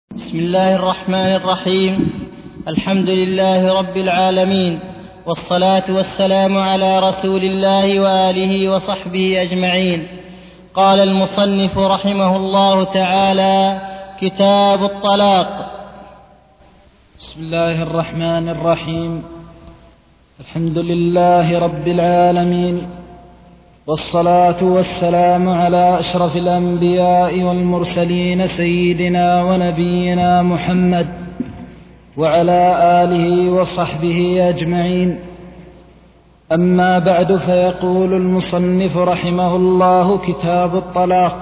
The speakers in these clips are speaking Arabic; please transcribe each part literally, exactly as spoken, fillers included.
بسم الله الرحمن الرحيم. الحمد لله رب العالمين، والصلاة والسلام على رسول الله وآله وصحبه أجمعين. قال المصنف رحمه الله تعالى: كتاب الطلاق. بسم الله الرحمن الرحيم. الحمد لله رب العالمين، والصلاة والسلام على أشرف الأنبياء والمرسلين سيدنا ونبينا محمد وعلى آله وصحبه أجمعين. أما بعد، فيقول المصنف رحمه الله: كتاب الطلاق.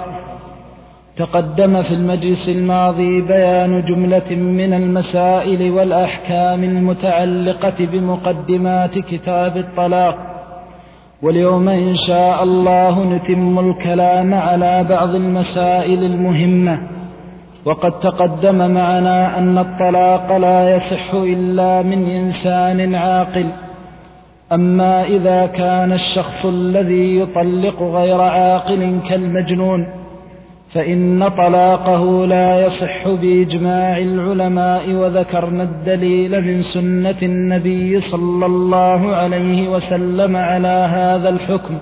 تقدم في المجلس الماضي بيان جملة من المسائل والأحكام المتعلقة بمقدمات كتاب الطلاق، واليوم إن شاء الله نتم الكلام على بعض المسائل المهمة. وقد تقدم معنا أن الطلاق لا يصح إلا من إنسان عاقل. أما إذا كان الشخص الذي يطلق غير عاقل كالمجنون، فإن طلاقه لا يصح بإجماع العلماء. وذكرنا الدليل من سنة النبي صلى الله عليه وسلم على هذا الحكم.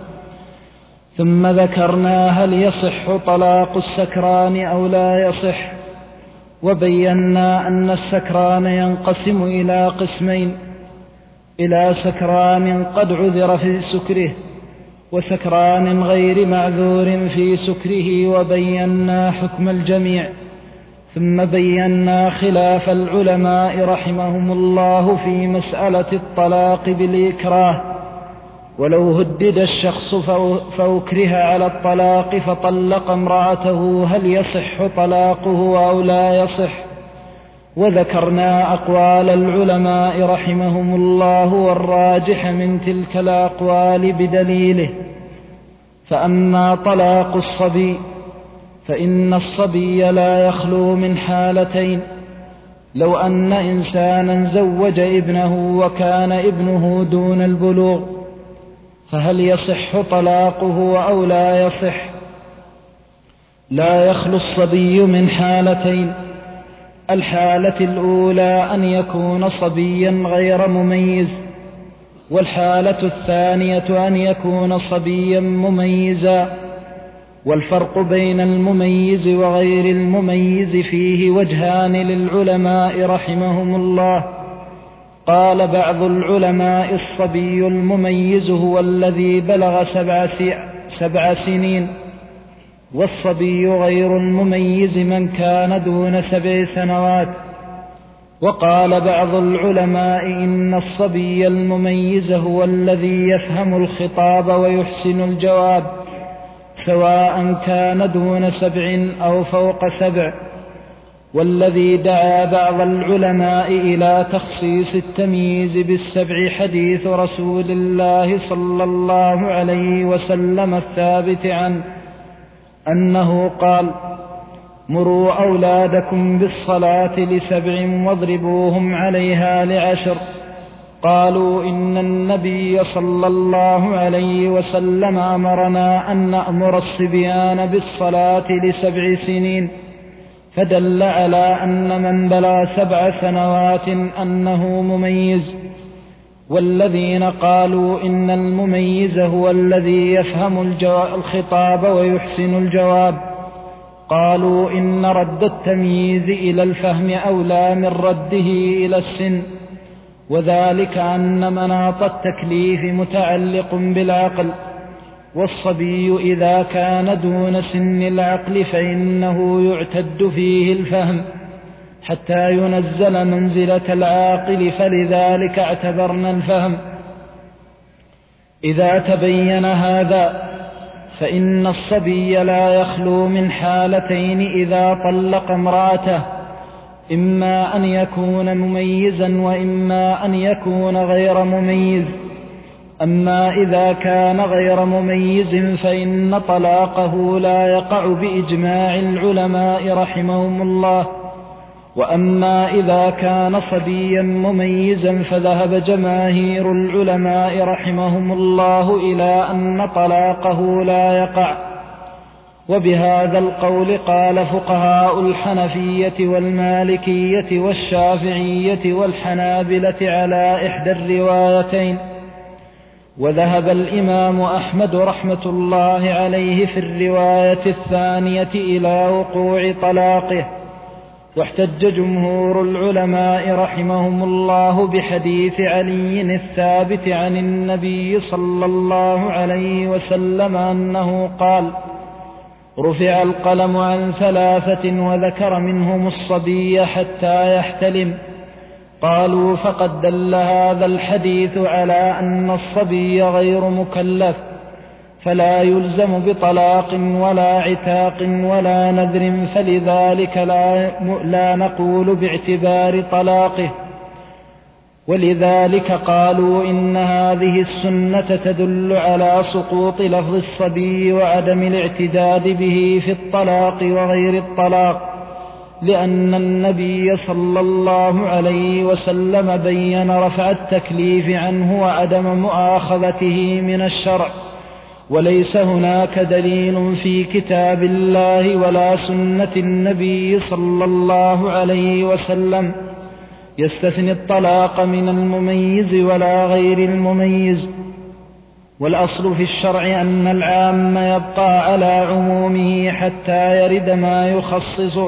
ثم ذكرنا هل يصح طلاق السكران أو لا يصح، وبينا أن السكران ينقسم إلى قسمين: إلى سكران قد عذر في سكره، وسكران غير معذور في سكره، وبينا حكم الجميع. ثم بينا خلاف العلماء رحمهم الله في مسألة الطلاق بالإكراه. ولو هدد الشخص فأكره على الطلاق فطلق امرأته، هل يصح طلاقه أو لا يصح؟ وذكرنا أقوال العلماء رحمهم الله، والراجح من تلك الأقوال بدليله. فأما طلاق الصبي، فإن الصبي لا يخلو من حالتين: لو أن إنسانا زوج ابنه وكان ابنه دون البلوغ، فهل يصح طلاقه أو لا يصح؟ لا يخلو الصبي من حالتين: الحالة الأولى أن يكون صبيا غير مميز، والحالة الثانية أن يكون صبيا مميزا. والفرق بين المميز وغير المميز فيه وجهان للعلماء رحمهم الله. قال بعض العلماء: الصبي المميز هو الذي بلغ سبع, سبع سنين، والصبي غير المميز من كان دون سبع سنوات. وقال بعض العلماء: إن الصبي المميز هو الذي يفهم الخطاب ويحسن الجواب، سواء كان دون سبع أو فوق سبع. والذي دعا بعض العلماء إلى تخصيص التمييز بالسبع حديث رسول الله صلى الله عليه وسلم الثابت عنه أنه قال: مروا أولادكم بالصلاة لسبع واضربوهم عليها لعشر. قالوا: إن النبي صلى الله عليه وسلم أمرنا أن نأمر الصبيان بالصلاة لسبع سنين، فدل على أن من بلغ سبع سنوات أنه مميز. والذين قالوا إن المميز هو الذي يفهم الخطاب ويحسن الجواب، قالوا إن رد التمييز إلى الفهم أولى من رده إلى السن، وذلك أن مناط التكليف متعلق بالعقل، والصبي إذا كان دون سن العقل فإنه يعتد فيه الفهم حتى ينزل منزلة العاقل، فلذلك اعتبرنا الفهم. إذا تبين هذا، فإن الصبي لا يخلو من حالتين إذا طلق امرأته: إما أن يكون مميزا، وإما أن يكون غير مميز. أما إذا كان غير مميز فإن طلاقه لا يقع بإجماع العلماء رحمهم الله. وأما إذا كان صبيا مميزا فذهب جماهير العلماء رحمهم الله إلى أن طلاقه لا يقع. وبهذا القول قال فقهاء الحنفية والمالكية والشافعية والحنابلة على إحدى الروايتين. وذهب الإمام أحمد رحمة الله عليه في الرواية الثانية إلى وقوع طلاقه. واحتج جمهور العلماء رحمهم الله بحديث علي الثابت عن النبي صلى الله عليه وسلم أنه قال: رفع القلم عن ثلاثة وذكر منهم الصبي حتى يحتلم. قالوا: فقد دل هذا الحديث على أن الصبي غير مكلف، فلا يلزم بطلاق ولا عتاق ولا نذر، فلذلك لا, لا نقول باعتبار طلاقه. ولذلك قالوا إن هذه السنة تدل على سقوط لفظ الصبي وعدم الاعتداد به في الطلاق وغير الطلاق، لأن النبي صلى الله عليه وسلم بين رفع التكليف عنه وعدم مؤاخذته من الشرع، وليس هناك دليل في كتاب الله ولا سنة النبي صلى الله عليه وسلم يستثني الطلاق من المميز ولا غير المميز. والأصل في الشرع أن العام يبقى على عمومه حتى يرد ما يخصصه،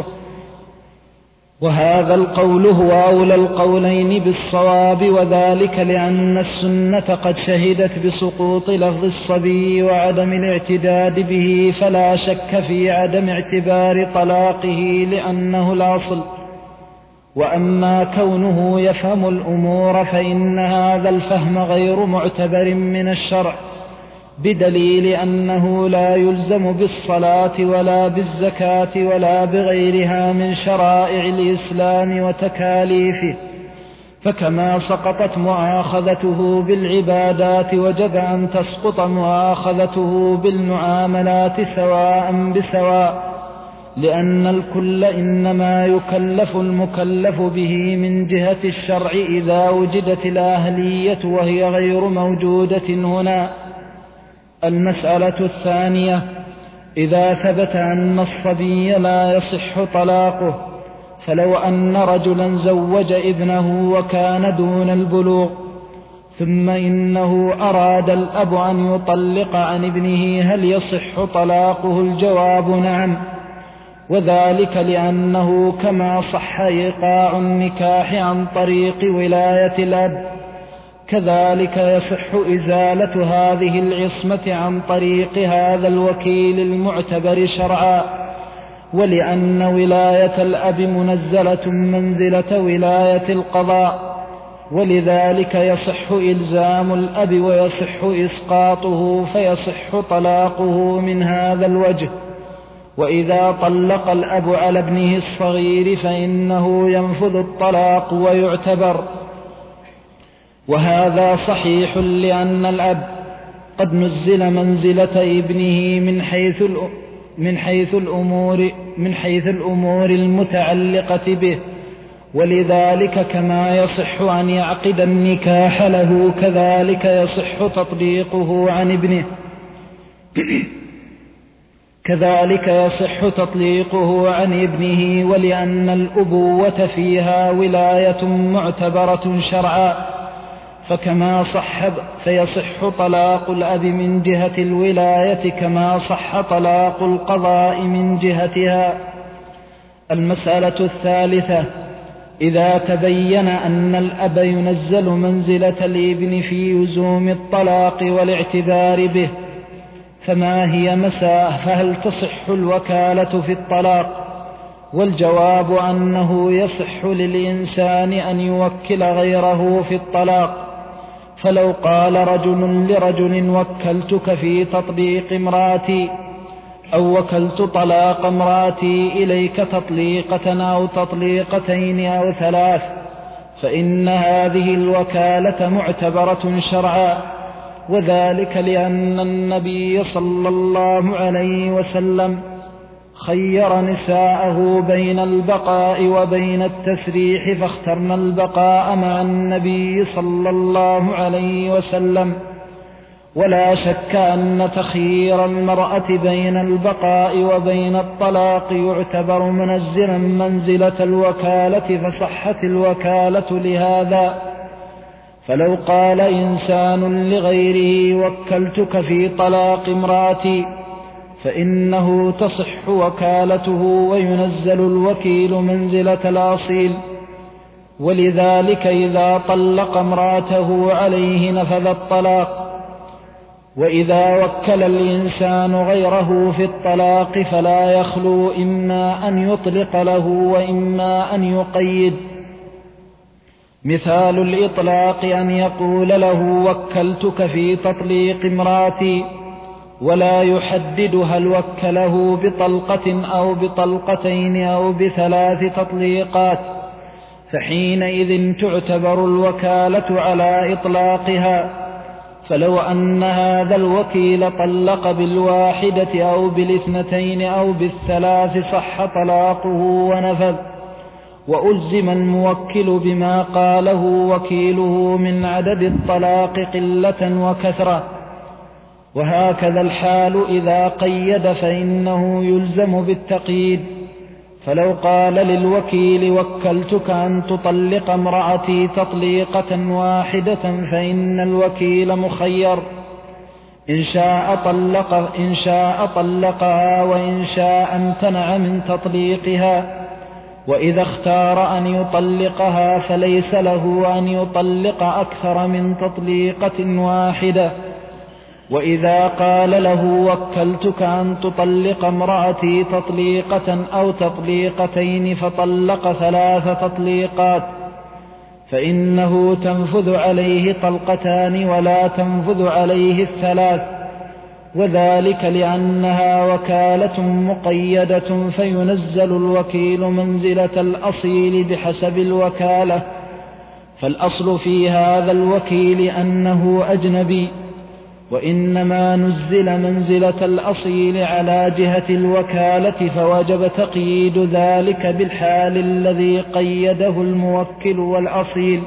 وهذا القول هو أولى القولين بالصواب، وذلك لأن السنة قد شهدت بسقوط لفظ الصبي وعدم الاعتداد به، فلا شك في عدم اعتبار طلاقه لأنه الأصل. وأما كونه يفهم الأمور فإن هذا الفهم غير معتبر من الشرع، بدليل أنه لا يلزم بالصلاة ولا بالزكاة ولا بغيرها من شرائع الإسلام وتكاليفه، فكما سقطت مؤاخذته بالعبادات وجب أن تسقط مؤاخذته بالمعاملات سواء بسواء، لأن الكل إنما يكلف المكلف به من جهة الشرع إذا وجدت الأهلية، وهي غير موجودة هنا. المسألة الثانية: إذا ثبت أن الصبي لا يصح طلاقه، فلو أن رجلا زوج ابنه وكان دون البلوغ، ثم إنه أراد الأب أن يطلق عن ابنه، هل يصح طلاقه؟ الجواب: نعم، وذلك لأنه كما صح إيقاع النكاح عن طريق ولاية الأب، كذلك يصح إزالة هذه العصمة عن طريق هذا الوكيل المعتبر شرعا، ولأن ولاية الأب منزلة منزلة ولاية القضاء، ولذلك يصح إلزام الأب ويصح إسقاطه، فيصح طلاقه من هذا الوجه. وإذا طلق الأب على ابنه الصغير فإنه ينفذ الطلاق ويعتبر، وهذا صحيح لأن الأب قد نزل منزلة ابنه من حيث من حيث الأمور من حيث الأمور المتعلقة به، ولذلك كما يصح أن يعقد النكاح له كذلك يصح تطليقه عن ابنه كذلك يصح تطليقه عن ابنه، ولأن الأبوة فيها ولاية معتبرة شرعا، فكما صح فيصح طلاق الأب من جهة الولاية كما صح طلاق القضاء من جهتها. المسألة الثالثة: إذا تبين أن الأب ينزل منزلة الابن في لزوم الطلاق والاعتبار به، فما هي مساء فهل تصح الوكالة في الطلاق؟ والجواب أنه يصح للإنسان أن يوكل غيره في الطلاق. فلو قال رجل لرجل: وكلتك في تطليق امرأتي، أو وكلت طلاق امرأتي إليك تطليقة أو تطليقتين أو ثلاث، فإن هذه الوكالة معتبرة شرعا، وذلك لأن النبي صلى الله عليه وسلم خير نساءه بين البقاء وبين التسريح، فاخترنا البقاء مع النبي صلى الله عليه وسلم. ولا شك أن تخيير المرأة بين البقاء وبين الطلاق يعتبر منزلا منزلة الوكالة، فصحت الوكالة لهذا. فلو قال إنسان لغيره وكلتك في طلاق امرأتي فإنه تصح وكالته وينزل الوكيل منزلة الأصيل. ولذلك إذا طلق امرأته عليه نفذ الطلاق. وإذا وكل الإنسان غيره في الطلاق فلا يخلو إما أن يطلق له وإما أن يقيد. مثال الإطلاق أن يقول له وكلتك في تطليق امرأتي، ولا يحدد هل وكله بطلقة أو بطلقتين أو بثلاث تطليقات، فحينئذ تعتبر الوكالة على إطلاقها. فلو أن هذا الوكيل طلق بالواحدة أو بالاثنتين أو بالثلاث صح طلاقه ونفذ، وألزم الموكل بما قاله وكيله من عدد الطلاق قلة وكثرة. وهكذا الحال إذا قيد فإنه يلزم بالتقييد. فلو قال للوكيل وكلتك أن تطلق امرأتي تطليقة واحدة فإن الوكيل مخير، إن شاء طلق إن شاء طلقها وإن شاء امتنع من تطليقها. وإذا اختار أن يطلقها فليس له أن يطلق أكثر من تطليقة واحدة. وإذا قال له وكلتك أن تطلق امرأتي تطليقة أو تطليقتين فطلق ثلاث تطليقات فإنه تنفذ عليه طلقتان ولا تنفذ عليه الثلاث، وذلك لأنها وكالة مقيدة فينزل الوكيل منزلة الأصيل بحسب الوكالة. فالأصل في هذا الوكيل أنه أجنبي، وإنما نزل منزلة الأصيل على جهة الوكالة، فوجب تقييد ذلك بالحال الذي قيده الموكل والأصيل.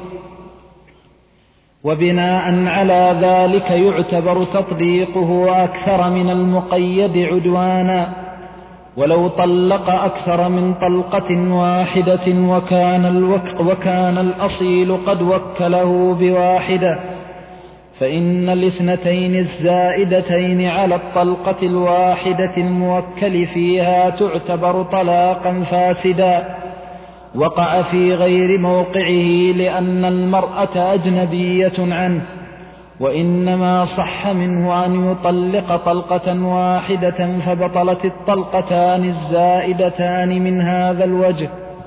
وبناء على ذلك يعتبر تطبيقه أكثر من المقيد عدوانا. ولو طلق أكثر من طلقة واحدة وكان, الوك وكان الأصيل قد وكله بواحدة فإن الاثنتين الزائدتين على الطلقة الواحدة الموكل فيها تعتبر طلاقا فاسدا وقع في غير موقعه، لأن المرأة أجنبية عنه، وإنما صح منه أن يطلق طلقة واحدة فبطلت الطلقتان الزائدتان من هذا الوجه.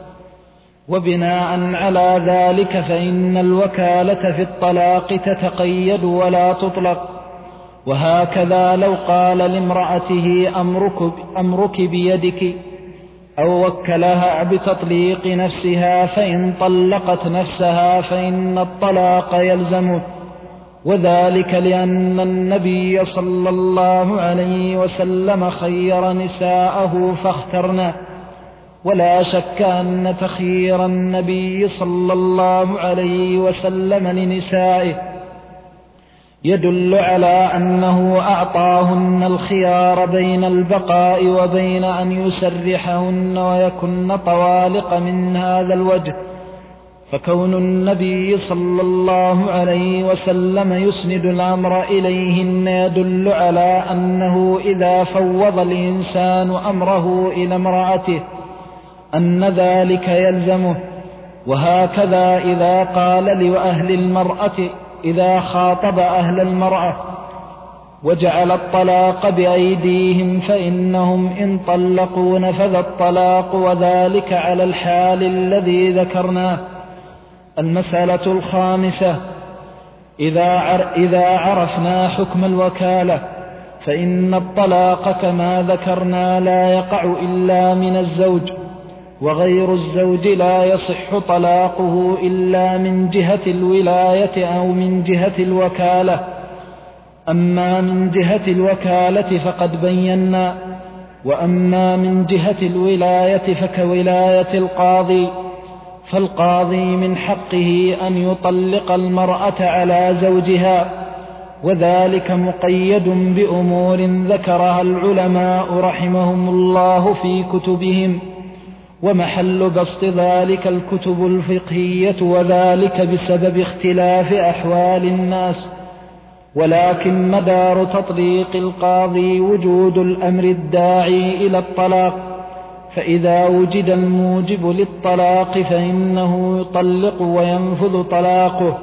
وبناء على ذلك فإن الوكالة في الطلاق تتقيد ولا تطلق. وهكذا لو قال لامرأته أمرك, أمرك بيدك أو وكلها بتطليق نفسها، فإن طلقت نفسها فإن الطلاق يلزمه، وذلك لأن النبي صلى الله عليه وسلم خير نساءه فاخترنا. ولا شك أن تخيير النبي صلى الله عليه وسلم لنسائه يدل على أنه أعطاهن الخيار بين البقاء وبين أن يسرحهن ويكن طوالق من هذا الوجه. فكون النبي صلى الله عليه وسلم يسند الأمر إليهن يدل على أنه إذا فوض الإنسان أمره إلى امرأته أن ذلك يلزمه. وهكذا إذا قال لأهل المرأة إذا خاطب أهل المرأة وجعل الطلاق بأيديهم فإنهم إن طلقوا نفذ الطلاق، وذلك على الحال الذي ذكرناه. المسألة الخامسة: إذا عرفنا حكم الوكالة فإن الطلاق كما ذكرنا لا يقع إلا من الزوج، وغير الزوج لا يصح طلاقه إلا من جهة الولاية أو من جهة الوكالة. أما من جهة الوكالة فقد بينا، وأما من جهة الولاية فكولاية القاضي، فالقاضي من حقه أن يطلق المرأة على زوجها، وذلك مقيد بأمور ذكرها العلماء رحمهم الله في كتبهم، ومحل بسط ذلك الكتب الفقهية، وذلك بسبب اختلاف أحوال الناس. ولكن مدار تطليق القاضي وجود الأمر الداعي إلى الطلاق، فإذا وجد الموجب للطلاق فإنه يطلق وينفذ طلاقه.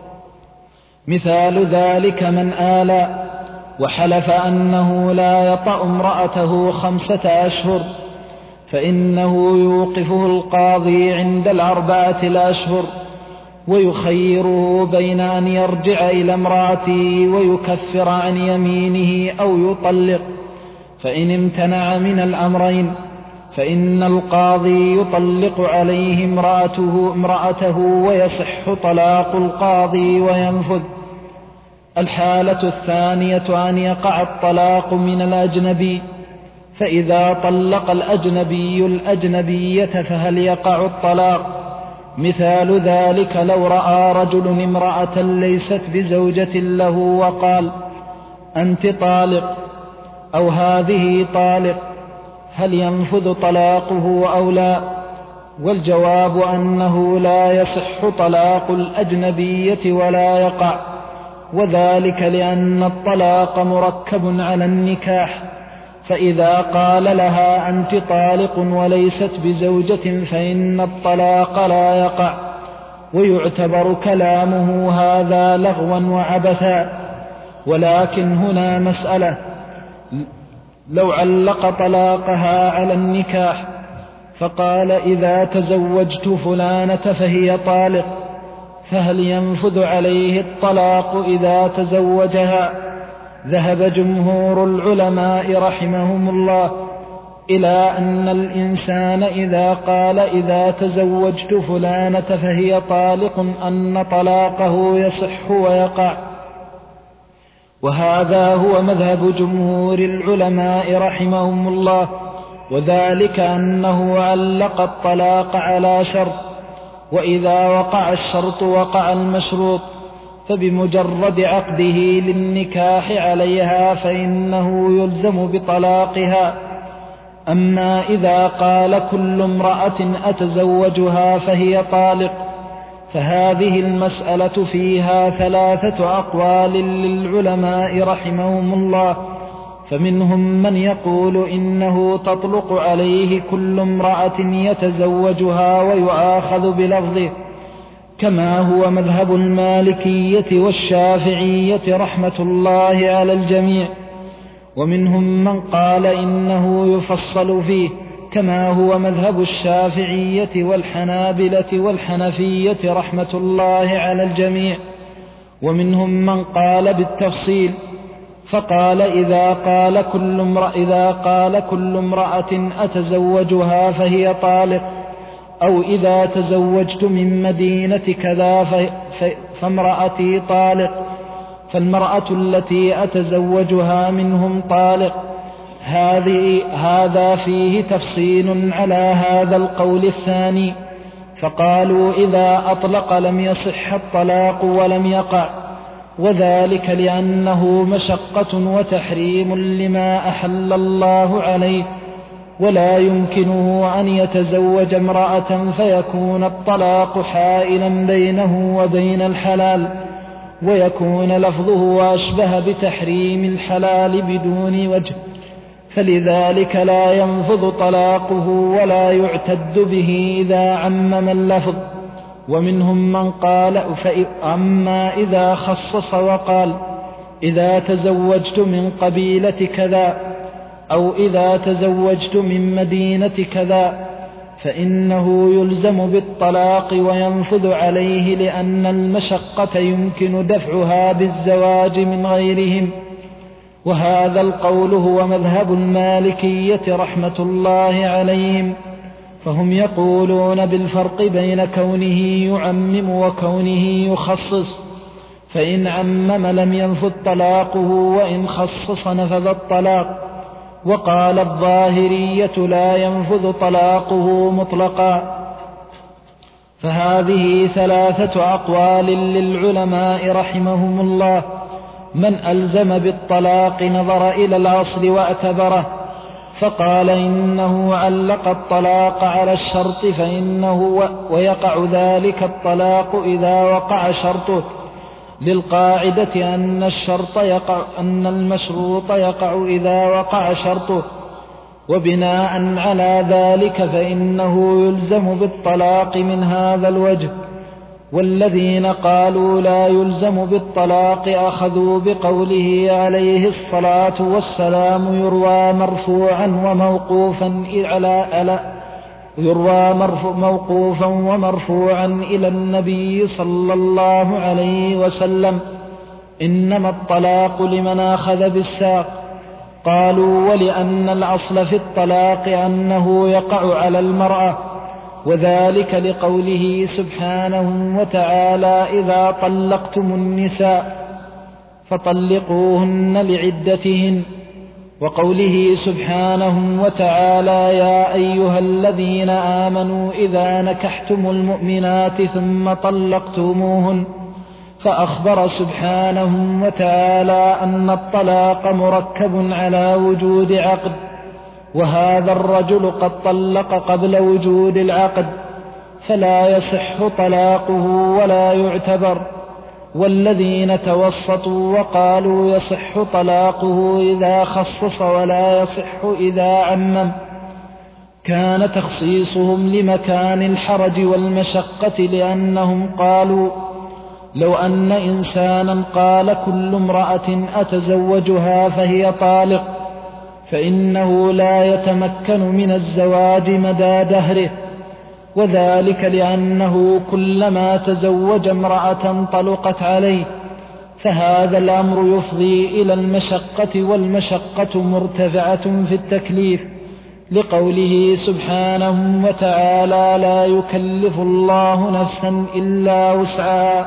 مثال ذلك من آلى وحلف أنه لا يطأ امرأته خمسة أشهر، فإنه يوقفه القاضي عند الأربعة الأشهر، ويخيره بين أن يرجع إلى امرأته ويكفر عن يمينه أو يطلق. فإن امتنع من الأمرين فإن القاضي يطلق عليه امرأته, امرأته ويصح طلاق القاضي وينفذ. الحالة الثانية أن يقع الطلاق من الأجنبي، فإذا طلق الأجنبي الأجنبية فهل يقع الطلاق؟ مثال ذلك لو رأى رجل امرأة ليست بزوجة له وقال أنت طالق أو هذه طالق، هل ينفذ طلاقه أو لا؟ والجواب أنه لا يصح طلاق الأجنبية ولا يقع، وذلك لأن الطلاق مركب على النكاح، فإذا قال لها أنت طالق وليست بزوجة فإن الطلاق لا يقع، ويعتبر كلامه هذا لغوا وعبثا. ولكن هنا مسألة، لو علق طلاقها على النكاح فقال إذا تزوجت فلانة فهي طالق، فهل ينفذ عليه الطلاق إذا تزوجها؟ ذهب جمهور العلماء رحمهم الله إلى أن الإنسان إذا قال إذا تزوجت فلانة فهي طالق أن طلاقه يصح ويقع، وهذا هو مذهب جمهور العلماء رحمهم الله، وذلك أنه علق الطلاق على شرط، وإذا وقع الشرط وقع المشروط، فبمجرد عقده للنكاح عليها فإنه يلزم بطلاقها. أما إذا قال كل امرأة أتزوجها فهي طالق فهذه المسألة فيها ثلاثة أقوال للعلماء رحمهم الله، فمنهم من يقول إنه تطلق عليه كل امرأة يتزوجها ويؤاخذ بلفظه، كما هو مذهب المالكية والشافعية رحمة الله على الجميع. ومنهم من قال إنه يفصل فيه، كما هو مذهب الشافعية والحنابلة والحنفية رحمة الله على الجميع. ومنهم من قال بالتفصيل، فقال إذا قال كل امرأة, إذا قال كل امرأة أتزوجها فهي طالق، أو إذا تزوجت من مدينة كذا فامرأتي طالق، فالمرأة التي أتزوجها منهم طالق. هذه هذا فيه تفصيل على هذا القول الثاني، فقالوا إذا أطلق لم يصح الطلاق ولم يقع، وذلك لأنه مشقة وتحريم لما أحل الله عليه، ولا يمكنه أن يتزوج امرأة فيكون الطلاق حائلا بينه وبين الحلال، ويكون لفظه أشبه بتحريم الحلال بدون وجه، فلذلك لا ينفذ طلاقه ولا يعتد به إذا عمم اللفظ. ومنهم من قال أما إذا خصص وقال إذا تزوجت من قبيلة كذا، أو إذا تزوجت من مدينة كذا، فإنه يلزم بالطلاق وينفذ عليه، لأن المشقة يمكن دفعها بالزواج من غيرهم. وهذا القول هو مذهب المالكية رحمة الله عليهم، فهم يقولون بالفرق بين كونه يعمم وكونه يخصص، فإن عمم لم ينفذ طلاقه، وإن خصص نفذ الطلاق. وقال الظاهرية لا ينفذ طلاقه مطلقا. فهذه ثلاثة أقوال للعلماء رحمهم الله، من ألزم بالطلاق نظر إلى الأصل واعتبره فقال إنه علق الطلاق على الشرط فإنه ويقع ذلك الطلاق إذا وقع شرطه، للقاعدة أن الشرط يقع أن المشروط يقع إذا وقع شرطه، وبناء على ذلك فإنه يلزم بالطلاق من هذا الوجه. والذين قالوا لا يلزم بالطلاق أخذوا بقوله عليه الصلاة والسلام يروى مرفوعا وموقوفا على يروى موقوفا ومرفوعا إلى النبي صلى الله عليه وسلم إنما الطلاق لمن أخذ بالساق. قالوا ولأن الأصل في الطلاق أنه يقع على المرأة، وذلك لقوله سبحانه وتعالى إذا طلقتم النساء فطلقوهن لعدتهن، وقوله سبحانه وتعالى يا أيها الذين آمنوا إذا نكحتم المؤمنات ثم طلقتموهن، فأخبر سبحانه وتعالى أن الطلاق مركب على وجود عقد، وهذا الرجل قد طلق قبل وجود العقد فلا يصح طلاقه ولا يعتبر. والذين توسطوا وقالوا يصح طلاقه إذا خصص ولا يصح إذا عمم كان تخصيصهم لمكان الحرج والمشقة، لأنهم قالوا لو أن إنسانا قال كل امرأة أتزوجها فهي طالق فإنه لا يتمكن من الزواج مدى دهره، وذلك لأنه كلما تزوج امرأة طلقت عليه، فهذا الأمر يفضي إلى المشقة، والمشقة مرتفعة في التكليف، لقوله سبحانه وتعالى لا يكلف الله نفسا إلا وسعها.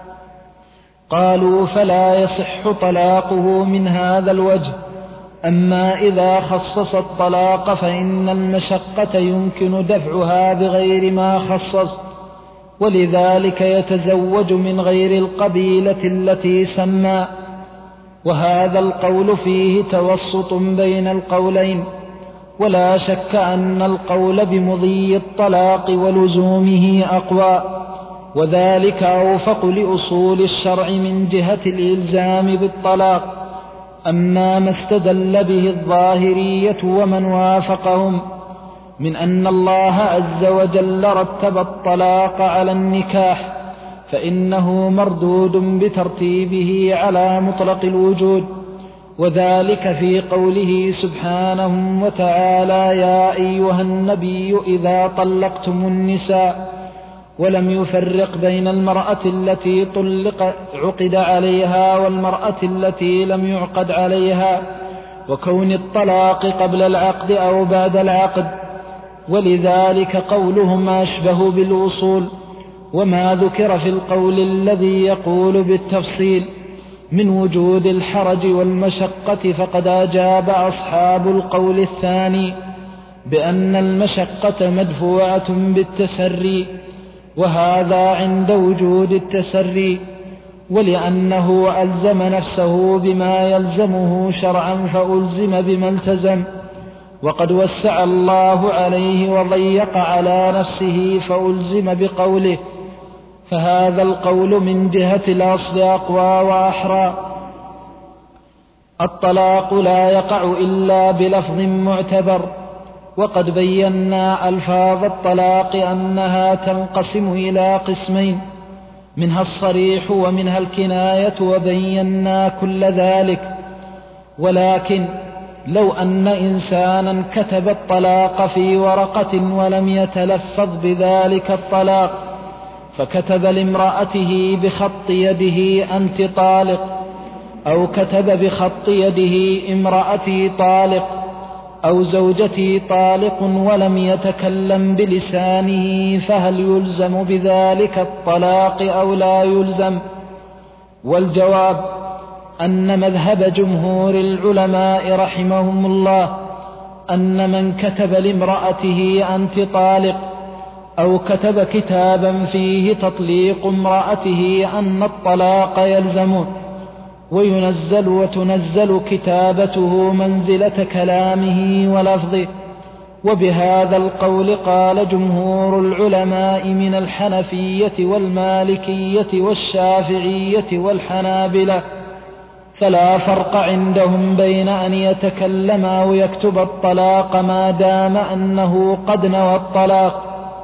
قالوا فلا يصح طلاقه من هذا الوجه. أما إذا خصص الطلاق فإن المشقة يمكن دفعها بغير ما خصص، ولذلك يتزوج من غير القبيلة التي سمى. وهذا القول فيه توسط بين القولين، ولا شك أن القول بمضي الطلاق ولزومه أقوى، وذلك أوفق لأصول الشرع من جهة الإلزام بالطلاق. أما ما استدل به الظاهرية ومن وافقهم من أن الله عز وجل رتب الطلاق على النكاح فإنه مردود بترتيبه على مطلق الوجود، وذلك في قوله سبحانه وتعالى يا أيها النبي إذا طلقتم النساء، ولم يفرق بين المرأة التي طلق عقد عليها والمرأة التي لم يعقد عليها، وكون الطلاق قبل العقد أو بعد العقد. ولذلك قولهم أشبه بالوصول. وما ذكر في القول الذي يقول بالتفصيل من وجود الحرج والمشقة فقد أجاب أصحاب القول الثاني بأن المشقة مدفوعة بالتسري، وهذا عند وجود التسري، ولأنه ألزم نفسه بما يلزمه شرعا فألزم بما التزم، وقد وسع الله عليه وضيق على نفسه فألزم بقوله، فهذا القول من جهة الأصل أقوى وأحرى. الطلاق لا يقع إلا بلفظ معتبر، وقد بينا ألفاظ الطلاق أنها تنقسم إلى قسمين، منها الصريح ومنها الكناية، وبينا كل ذلك. ولكن لو أن إنسانا كتب الطلاق في ورقة ولم يتلفظ بذلك الطلاق، فكتب لامرأته بخط يده أنت طالق، أو كتب بخط يده امرأتي طالق، أو زوجتي طالق، ولم يتكلم بلسانه، فهل يلزم بذلك الطلاق أو لا يلزم؟ والجواب أن مذهب جمهور العلماء رحمهم الله أن من كتب لامرأته أنت طالق، أو كتب كتابا فيه تطليق امرأته أن الطلاق يلزمه، وينزل وتنزل كتابته منزلة كلامه ولفظه. وبهذا القول قال جمهور العلماء من الحنفية والمالكية والشافعية والحنابلة، فلا فرق عندهم بين أن يتكلم أو يكتب الطلاق ما دام أنه قد نوى الطلاق.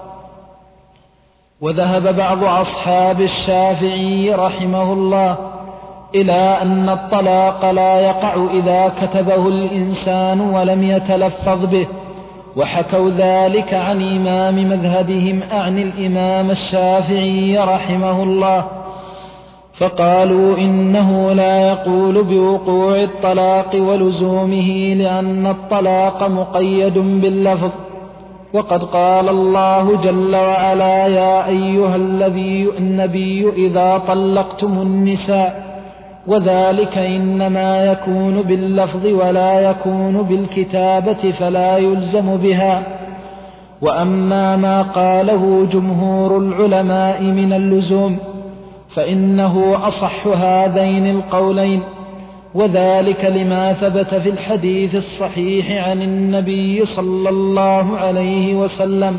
وذهب بعض أصحاب الشافعي رحمه الله إلى أن الطلاق لا يقع إذا كتبه الإنسان ولم يتلفظ به، وحكوا ذلك عن إمام مذهبهم أعني الإمام الشافعي رحمه الله، فقالوا إنه لا يقول بوقوع الطلاق ولزومه لأن الطلاق مقيد باللفظ. وقد قال الله جل وعلا: يا أيها النبي إذا طلقتم النساء، وذلك إنما يكون باللفظ ولا يكون بالكتابة فلا يلزم بها. وأما ما قاله جمهور العلماء من اللزوم فإنه أصح هذين القولين، وذلك لما ثبت في الحديث الصحيح عن النبي صلى الله عليه وسلم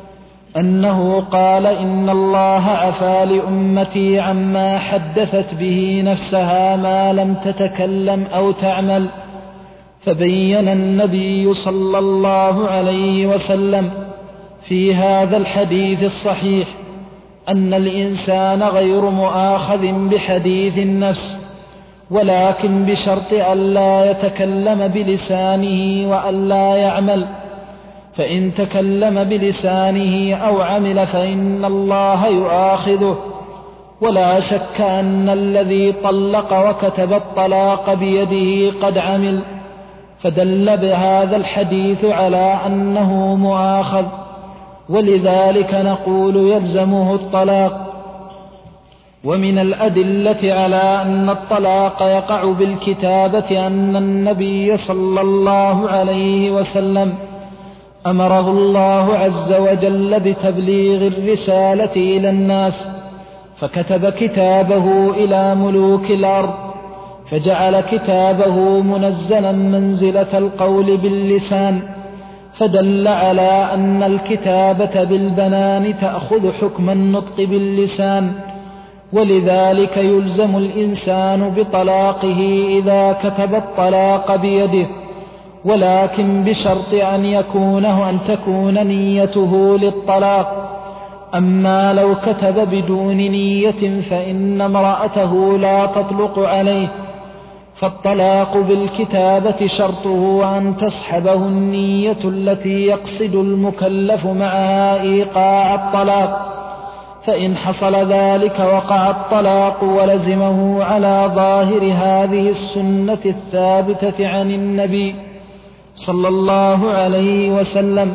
أنه قال: إن الله عفا لأمتي عما حدثت به نفسها ما لم تتكلم أو تعمل. فبين النبي صلى الله عليه وسلم في هذا الحديث الصحيح أن الإنسان غير مؤاخذ بحديث النفس، ولكن بشرط ألا يتكلم بلسانه وألا يعمل، فإن تكلم بلسانه أو عمل فإن الله يؤاخذه. ولا شك أن الذي طلق وكتب الطلاق بيده قد عمل، فدل بهذا الحديث على أنه مؤاخذ، ولذلك نقول يلزمه الطلاق. ومن الأدلة على أن الطلاق يقع بالكتابة أن النبي صلى الله عليه وسلم أمره الله عز وجل بتبليغ الرسالة إلى الناس، فكتب كتابه إلى ملوك الأرض، فجعل كتابه منزلا منزلة القول باللسان، فدل على أن الكتابة بالبنان تأخذ حكم النطق باللسان. ولذلك يلزم الإنسان بطلاقه إذا كتب الطلاق بيده، ولكن بشرط أن يكونه أن تكون نيته للطلاق. أما لو كتب بدون نية فإن امرأته لا تطلق عليه، فالطلاق بالكتابة شرطه أن تصحبه النية التي يقصد المكلف معها إيقاع الطلاق، فإن حصل ذلك وقع الطلاق ولزمه على ظاهر هذه السنة الثابتة عن النبي صلى الله عليه وسلم.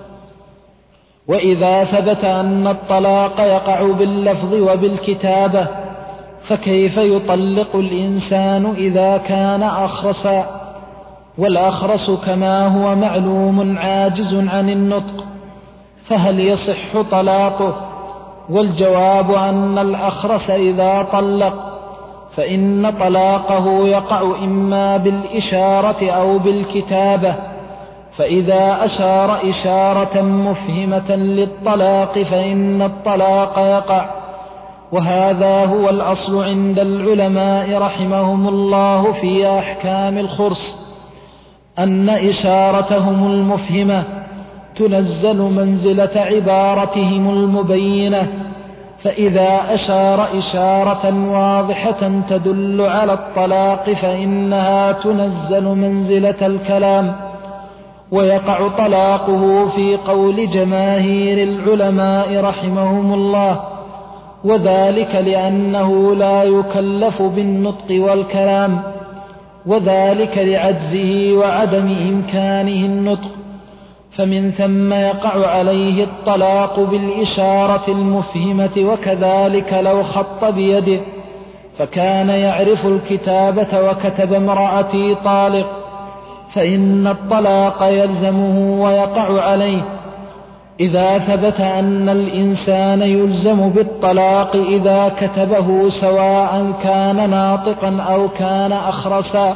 وإذا ثبت أن الطلاق يقع باللفظ وبالكتابة فكيف يطلق الإنسان إذا كان أخرسا؟ والأخرس كما هو معلوم عاجز عن النطق، فهل يصح طلاقه؟ والجواب أن الأخرس إذا طلق فإن طلاقه يقع إما بالإشارة أو بالكتابة، فإذا أشار إشارة مفهمة للطلاق فإن الطلاق يقع. وهذا هو الأصل عند العلماء رحمهم الله في أحكام الخرس، أن إشارتهم المفهمة تنزل منزلة عبارتهم المبينة، فإذا أشار إشارة واضحة تدل على الطلاق فإنها تنزل منزلة الكلام، ويقع طلاقه في قول جماهير العلماء رحمهم الله، وذلك لأنه لا يكلف بالنطق والكلام، وذلك لعجزه وعدم إمكانه النطق، فمن ثم يقع عليه الطلاق بالإشارة المفهمة. وكذلك لو خط بيده فكان يعرف الكتابة وكتب امرأتي طالق فإن الطلاق يلزمه ويقع عليه. إذا ثبت أن الإنسان يلزم بالطلاق إذا كتبه سواء كان ناطقا أو كان أخرسا،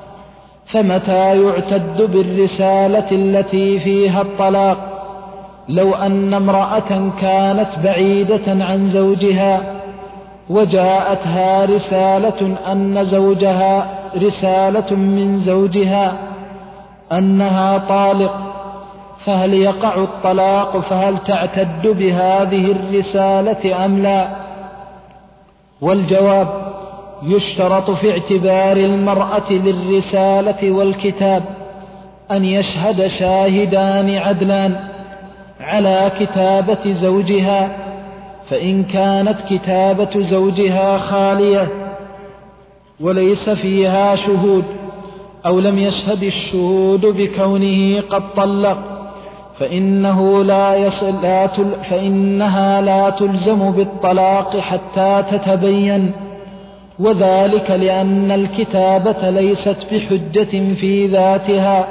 فمتى يعتد بالرسالة التي فيها الطلاق؟ لو أن امرأة كانت بعيدة عن زوجها وجاءتها رسالة أن زوجها رسالة من زوجها أنها طالق، فهل يقع الطلاق؟ فهل تعتد بهذه الرسالة أم لا؟ والجواب: يشترط في اعتبار المرأة للرسالة والكتاب أن يشهد شاهدان عدلان على كتابة زوجها، فإن كانت كتابة زوجها خالية وليس فيها شهود أو لم يشهد الشهود بكونه قد طلق فإنه لا يصل لا تل فإنها لا تلزم بالطلاق حتى تتبين، وذلك لأن الكتابة ليست بحجة في ذاتها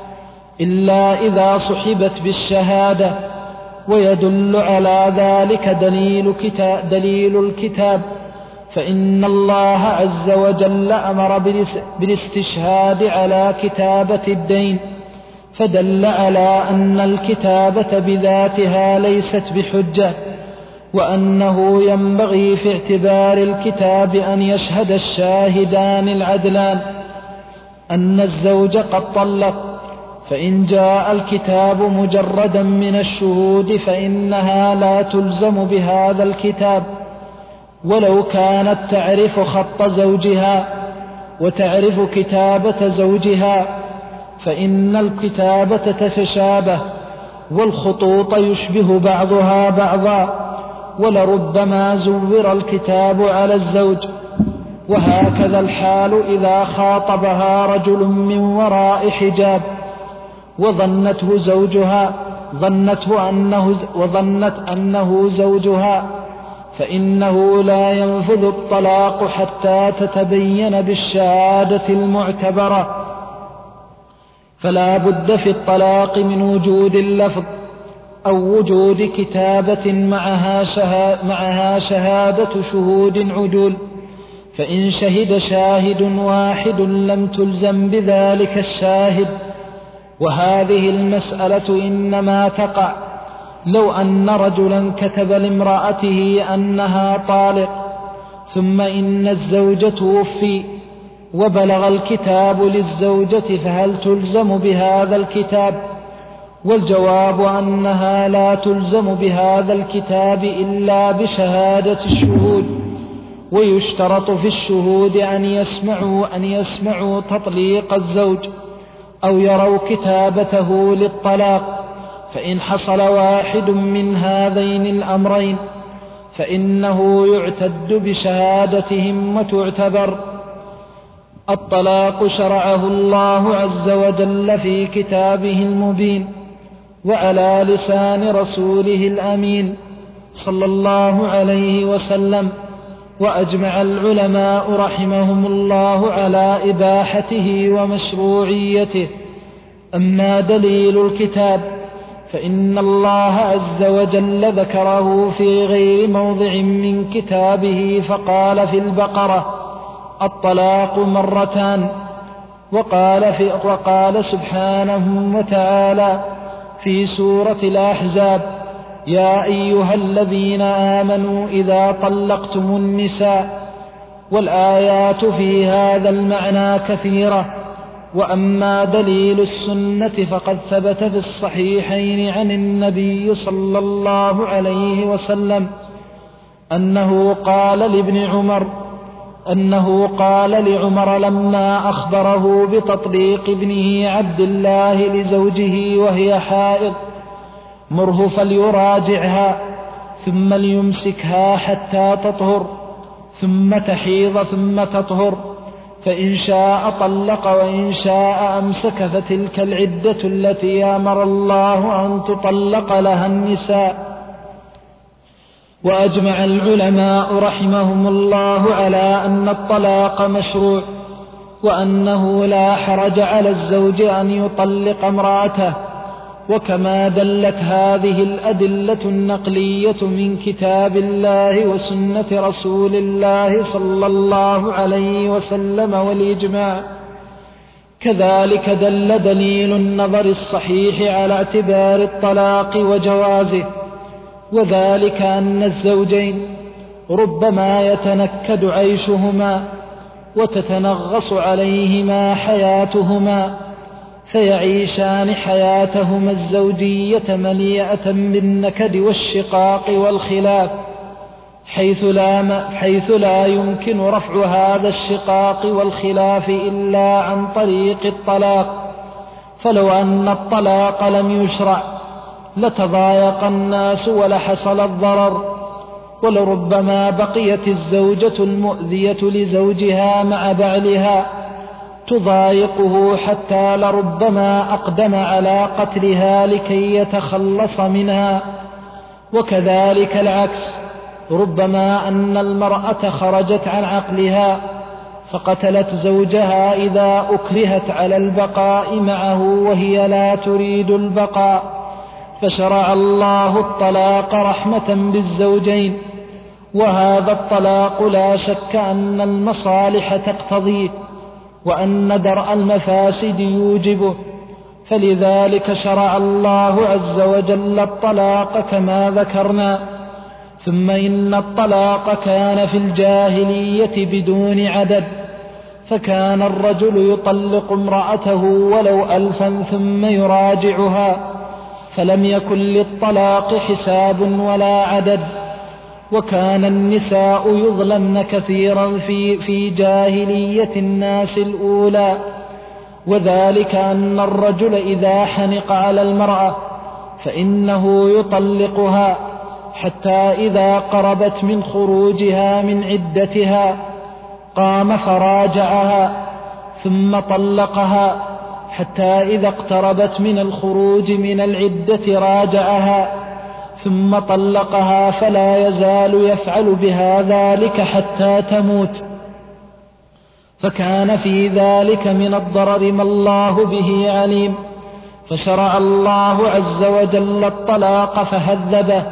إلا إذا صحبت بالشهادة، ويدل على ذلك دليل, كتاب دليل الكتاب، فإن الله عز وجل أمر بالاستشهاد على كتابة الدين، فدل على أن الكتابة بذاتها ليست بحجة، وأنه ينبغي في اعتبار الكتاب أن يشهد الشاهدان العدلان أن الزوج قد طلق، فإن جاء الكتاب مجردا من الشهود فإنها لا تلزم بهذا الكتاب، ولو كانت تعرف خط زوجها وتعرف كتابة زوجها فإن الكتابة تتشابه والخطوط يشبه بعضها بعضا، ولربما زور الكتاب على الزوج. وهكذا الحال إذا خاطبها رجل من وراء حجاب وظنته زوجها ظنته أنه وظنت أنه زوجها، فإنه لا ينفذ الطلاق حتى تتبين بالشهادة المعتبرة. فلا بد في الطلاق من وجود اللفظ أو وجود كتابة معها, شها معها شهادة شهود عدول، فإن شهد شاهد واحد لم تلزم بذلك الشاهد. وهذه المسألة إنما تقع لو أن رجلا كتب لامرأته أنها طالق، ثم إن الزوج توفي وبلغ الكتاب للزوجة، فهل تلزم بهذا الكتاب؟ والجواب أنها لا تلزم بهذا الكتاب إلا بشهادة الشهود، ويشترط في الشهود أن يسمعوا, أن يسمعوا تطليق الزوج أو يروا كتابته للطلاق، فإن حصل واحد من هذين الأمرين فإنه يعتد بشهادتهم وتعتبر. الطلاق شرعه الله عز وجل في كتابه المبين وعلى لسان رسوله الأمين صلى الله عليه وسلم، وأجمع العلماء رحمهم الله على إباحته ومشروعيته. أما دليل الكتاب فإن الله عز وجل ذكره في غير موضع من كتابه، فقال في البقرة: الطلاق مرتان، وقال, في وقال سبحانه وتعالى في سورة الأحزاب: يا أيها الذين آمنوا إذا طلقتم النساء. والآيات في هذا المعنى كثيرة. وأما دليل السنة فقد ثبت في الصحيحين عن النبي صلى الله عليه وسلم أنه قال لابن عمر أنه قال لعمر لما أخبره بتطليق ابنه عبد الله لزوجه وهي حائض: مره فليراجعها ثم ليمسكها حتى تطهر ثم تحيض ثم تطهر، فإن شاء طلق وإن شاء أمسك، فتلك العدة التي أمر الله أن تطلق لها النساء. وأجمع العلماء رحمهم الله على أن الطلاق مشروع، وأنه لا حرج على الزوج أن يطلق امرأته، وكما دلت هذه الأدلة النقلية من كتاب الله وسنة رسول الله صلى الله عليه وسلم والإجماع، كذلك دل دليل النظر الصحيح على اعتبار الطلاق وجوازه، وذلك أن الزوجين ربما يتنكد عيشهما وتتنغص عليهما حياتهما، فيعيشان حياتهما الزوجية مليئة بالنكد والشقاق والخلاف، حيث لا, حيث لا يمكن رفع هذا الشقاق والخلاف إلا عن طريق الطلاق. فلو أن الطلاق لم يشرع لتضايق الناس ولحصل الضرر، ولربما بقيت الزوجة المؤذية لزوجها مع بعلها تضايقه حتى لربما أقدم على قتلها لكي يتخلص منها. وكذلك العكس، ربما أن المرأة خرجت عن عقلها فقتلت زوجها إذا أكرهت على البقاء معه وهي لا تريد البقاء، فشرع الله الطلاق رحمة بالزوجين، وهذا الطلاق لا شك أن المصالح تقتضيه وأن درء المفاسد يوجبه، فلذلك شرع الله عز وجل الطلاق كما ذكرنا. ثم إن الطلاق كان في الجاهلية بدون عدد، فكان الرجل يطلق امرأته ولو ألفا ثم يراجعها، فلم يكن للطلاق حساب ولا عدد. وكان النساء يظلمن كثيرا في, في جاهلية الناس الأولى، وذلك أن الرجل إذا حنق على المرأة فإنه يطلقها حتى إذا قربت من خروجها من عدتها قام فراجعها ثم طلقها، حتى إذا اقتربت من الخروج من العدة راجعها ثم طلقها، فلا يزال يفعل بها ذلك حتى تموت. فكان في ذلك من الضرر ما الله به عليم، فشرع الله عز وجل الطلاق فهذبه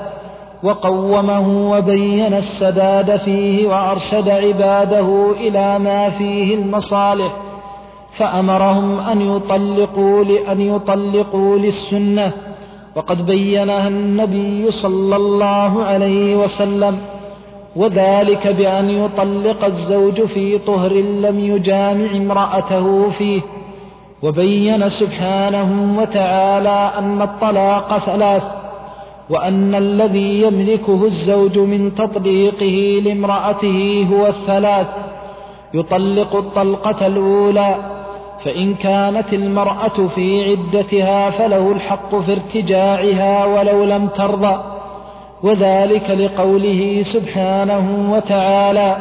وقومه وبين السداد فيه وأرشد عباده إلى ما فيه المصالح، فأمرهم أن يطلقوا لأن يطلقوا للسنة، وقد بينها النبي صلى الله عليه وسلم، وذلك بأن يطلق الزوج في طهر لم يجامع امرأته فيه. وبين سبحانه وتعالى أن الطلاق ثلاث، وأن الذي يملكه الزوج من تطليقه لامرأته هو الثلاث: يطلق الطلقة الأولى، فإن كانت المرأة في عدتها فله الحق في ارتجاعها ولو لم ترضى، وذلك لقوله سبحانه وتعالى: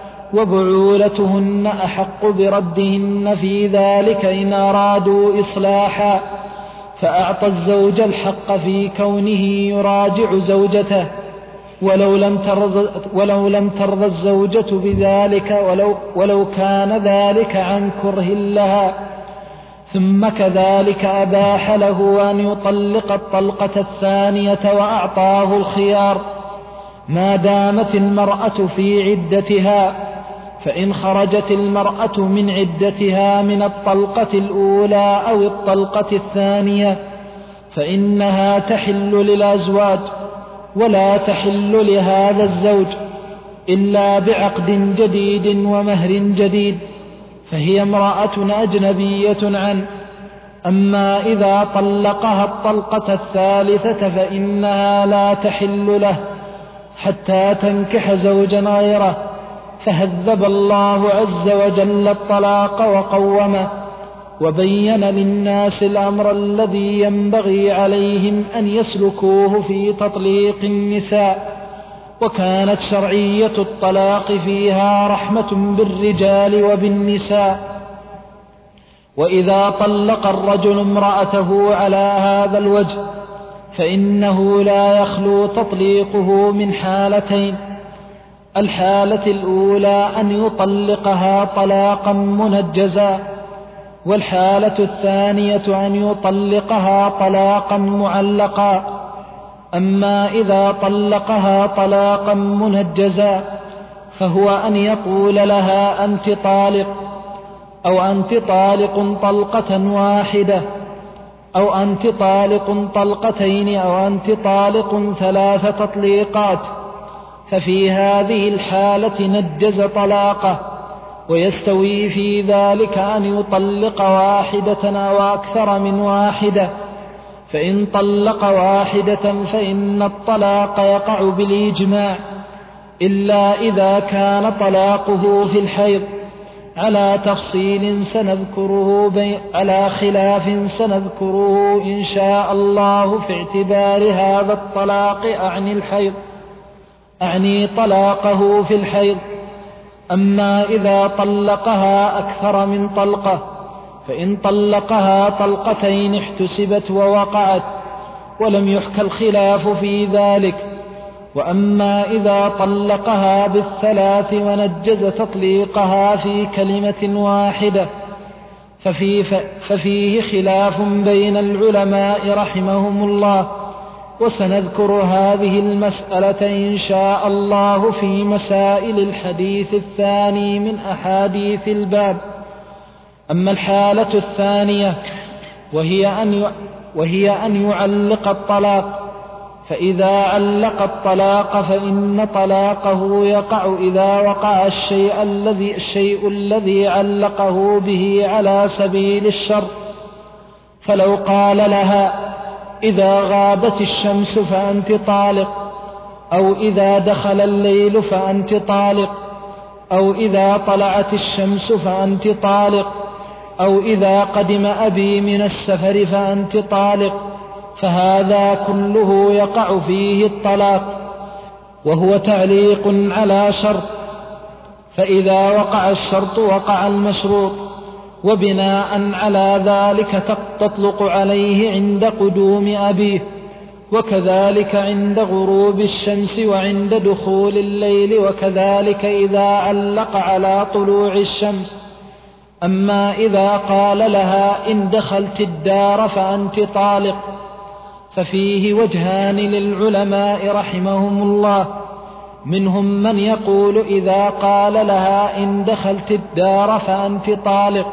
وبعولتهن أحق بردهن في ذلك إن أرادوا إصلاحا، فأعطى الزوج الحق في كونه يراجع زوجته ولو لم ترضى, ولو لم ترضى الزوجة بذلك ولو, ولو كان ذلك عن كره لها. ثم كذلك أباح له أن يطلق الطلقة الثانية وأعطاه الخيار ما دامت المرأة في عدتها، فإن خرجت المرأة من عدتها من الطلقة الأولى أو الطلقة الثانية فإنها تحل للأزواج ولا تحل لهذا الزوج إلا بعقد جديد ومهر جديد، فهي امرأة أجنبية عنه. أما إذا طلقها الطلقة الثالثة فإنها لا تحل له حتى تنكح زوجا غيره، فهذب الله عز وجل الطلاق وقومه، وبين للناس الأمر الذي ينبغي عليهم أن يسلكوه في تطليق النساء. وكانت شرعية الطلاق فيها رحمة بالرجال وبالنساء. وإذا طلق الرجل امرأته على هذا الوجه فإنه لا يخلو تطليقه من حالتين: الحالة الأولى أن يطلقها طلاقا منجزا، والحالة الثانية أن يطلقها طلاقا معلقا. أما إذا طلقها طلاقا منجزا فهو أن يقول لها أنت طالق، أو أنت طالق طلقة واحدة، أو أنت طالق طلقتين، أو أنت طالق ثلاث تطليقات، ففي هذه الحالة نجز طلاقه، ويستوي في ذلك أن يطلق واحدة أو أكثر من واحدة. فإن طلق واحدة فإن الطلاق يقع بالإجماع، إلا إذا كان طلاقه في الحيض على تفصيل سنذكره بي على خلاف سنذكره إن شاء الله في اعتبار هذا الطلاق أعني الحيض أعني طلاقه في الحيض. أما إذا طلقها أكثر من طلقة فإن طلقها طلقتين احتسبت ووقعت، ولم يحكى الخلاف في ذلك. وأما إذا طلقها بالثلاث ونجز تطليقها في كلمة واحدة ففي ففيه خلاف بين العلماء رحمهم الله، وسنذكر هذه المسألة إن شاء الله في مسائل الحديث الثاني من أحاديث الباب. أما الحالة الثانية وهي أن وهي أن يعلق الطلاق، فإذا علق الطلاق فإن طلاقه يقع إذا وقع الشيء الذي الشيء الذي علقه به على سبيل الشرط. فلو قال لها إذا غابت الشمس فأنت طالق، أو إذا دخل الليل فأنت طالق، أو إذا طلعت الشمس فأنت طالق، أو إذا قدم أبي من السفر فأنت طالق، فهذا كله يقع فيه الطلاق، وهو تعليق على شرط. فإذا وقع الشرط وقع المشروط، وبناء على ذلك تطلق عليه عند قدوم أبيه، وكذلك عند غروب الشمس وعند دخول الليل، وكذلك إذا علق على طلوع الشمس. أما إذا قال لها إن دخلت الدار فأنت طالق ففيه وجهان للعلماء رحمهم الله، منهم من يقول إذا قال لها إن دخلت الدار فأنت طالق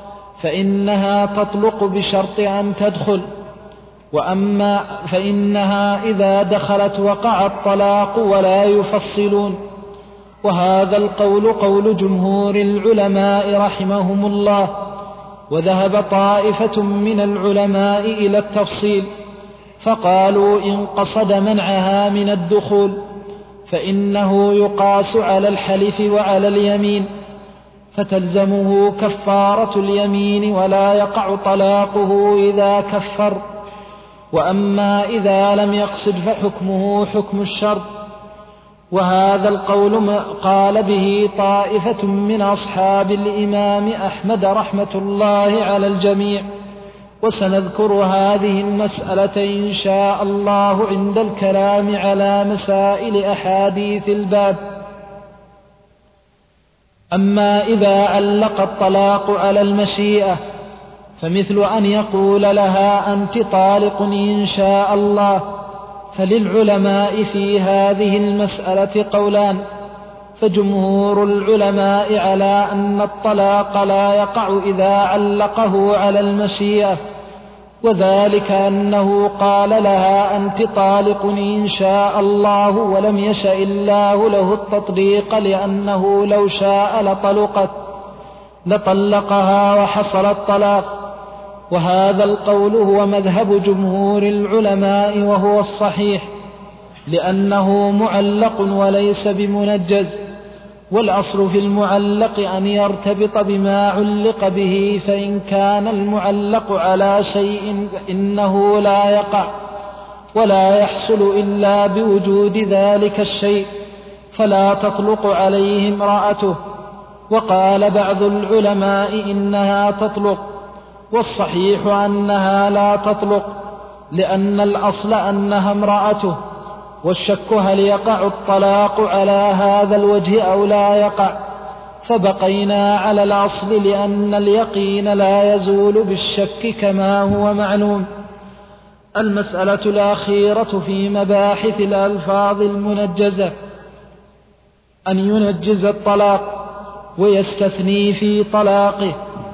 فإنها تطلق بشرط أن تدخل، وأما فإنها إذا دخلت وقع الطلاق ولا يفصلون. وهذا القول قول جمهور العلماء رحمهم الله، وذهب طائفة من العلماء إلى التفصيل، فقالوا إن قصد منعها من الدخول فإنه يقاس على الحلف وعلى اليمين، فتلزمه كفارة اليمين ولا يقع طلاقه إذا كفر. وأما إذا لم يقصد فحكمه حكم الشرط. وهذا القول قال به طائفة من أصحاب الإمام أحمد رحمة الله على الجميع، وسنذكر هذه المسألة إن شاء الله عند الكلام على مسائل أحاديث الباب. أما إذا علق الطلاق على المشيئة فمثل أن يقول لها أنت طالق إن شاء الله، فللعلماء في هذه المسألة قولان، فجمهور العلماء على أن الطلاق لا يقع إذا علقه على المشيئة، وذلك أنه قال لها أنت طالق إن شاء الله ولم يشأ الله له التطليق، لأنه لو شاء لطلقت لطلقها وحصل الطلاق. وهذا القول هو مذهب جمهور العلماء وهو الصحيح، لأنه معلق وليس بمنجز، والأصل في المعلق أن يرتبط بما علق به، فإن كان المعلق على شيء فإنه لا يقع ولا يحصل إلا بوجود ذلك الشيء، فلا تطلق عليه امرأته. وقال بعض العلماء إنها تطلق، والصحيح أنها لا تطلق، لأن الأصل أنها امرأته، والشك هل يقع الطلاق على هذا الوجه أو لا يقع، فبقينا على الأصل لأن اليقين لا يزول بالشك كما هو معلوم. المسألة الأخيرة في مباحث الألفاظ المنجزة أن ينجز الطلاق ويستثني في طلاقه،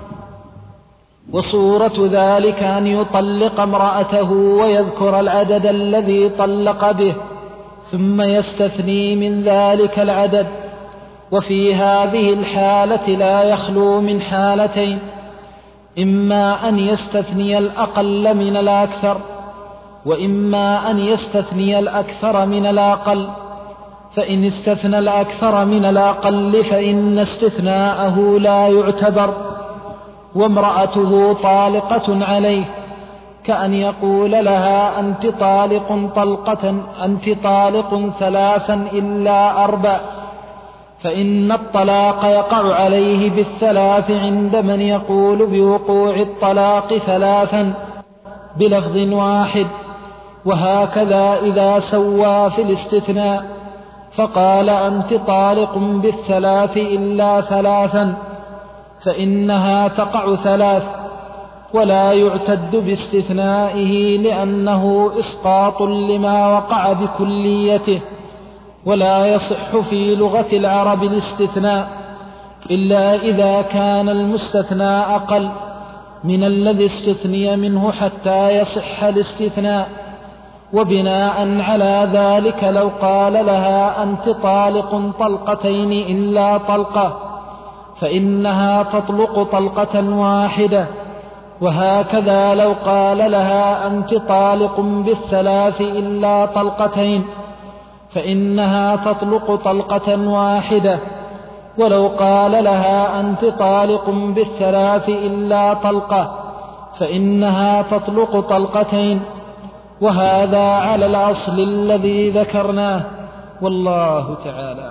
وصورة ذلك أن يطلق امرأته ويذكر العدد الذي طلق به ثم يستثني من ذلك العدد. وفي هذه الحالة لا يخلو من حالتين: إما أن يستثني الأقل من الأكثر، وإما أن يستثني الأكثر من الأقل. فإن استثنى الأكثر من الأقل فإن استثناءه لا يعتبر، وامرأته طالقة عليه، كأن يقول لها: أنت طالق طلقة، أنت طالق ثلاثا إلا أربع، فإن الطلاق يقع عليه بالثلاث عند من يقول بوقوع الطلاق ثلاثا بلفظ واحد. وهكذا إذا سوى في الاستثناء فقال: أنت طالق بالثلاث إلا ثلاثا، فإنها تقع ثلاث، ولا يعتد باستثنائه لأنه إسقاط لما وقع بكليته. ولا يصح في لغة العرب الاستثناء إلا إذا كان المستثنى أقل من الذي استثني منه حتى يصح الاستثناء. وبناء على ذلك لو قال لها: أنت طالق طلقتين إلا طلقة، فإنها تطلق طلقة واحدة. وهكذا لو قال لها: أنت طالق بالثلاث إلا طلقتين، فإنها تطلق طلقة واحدة. ولو قال لها: أنت طالق بالثلاث إلا طلقة، فإنها تطلق طلقتين. وهذا على الأصل الذي ذكرناه، والله تعالى.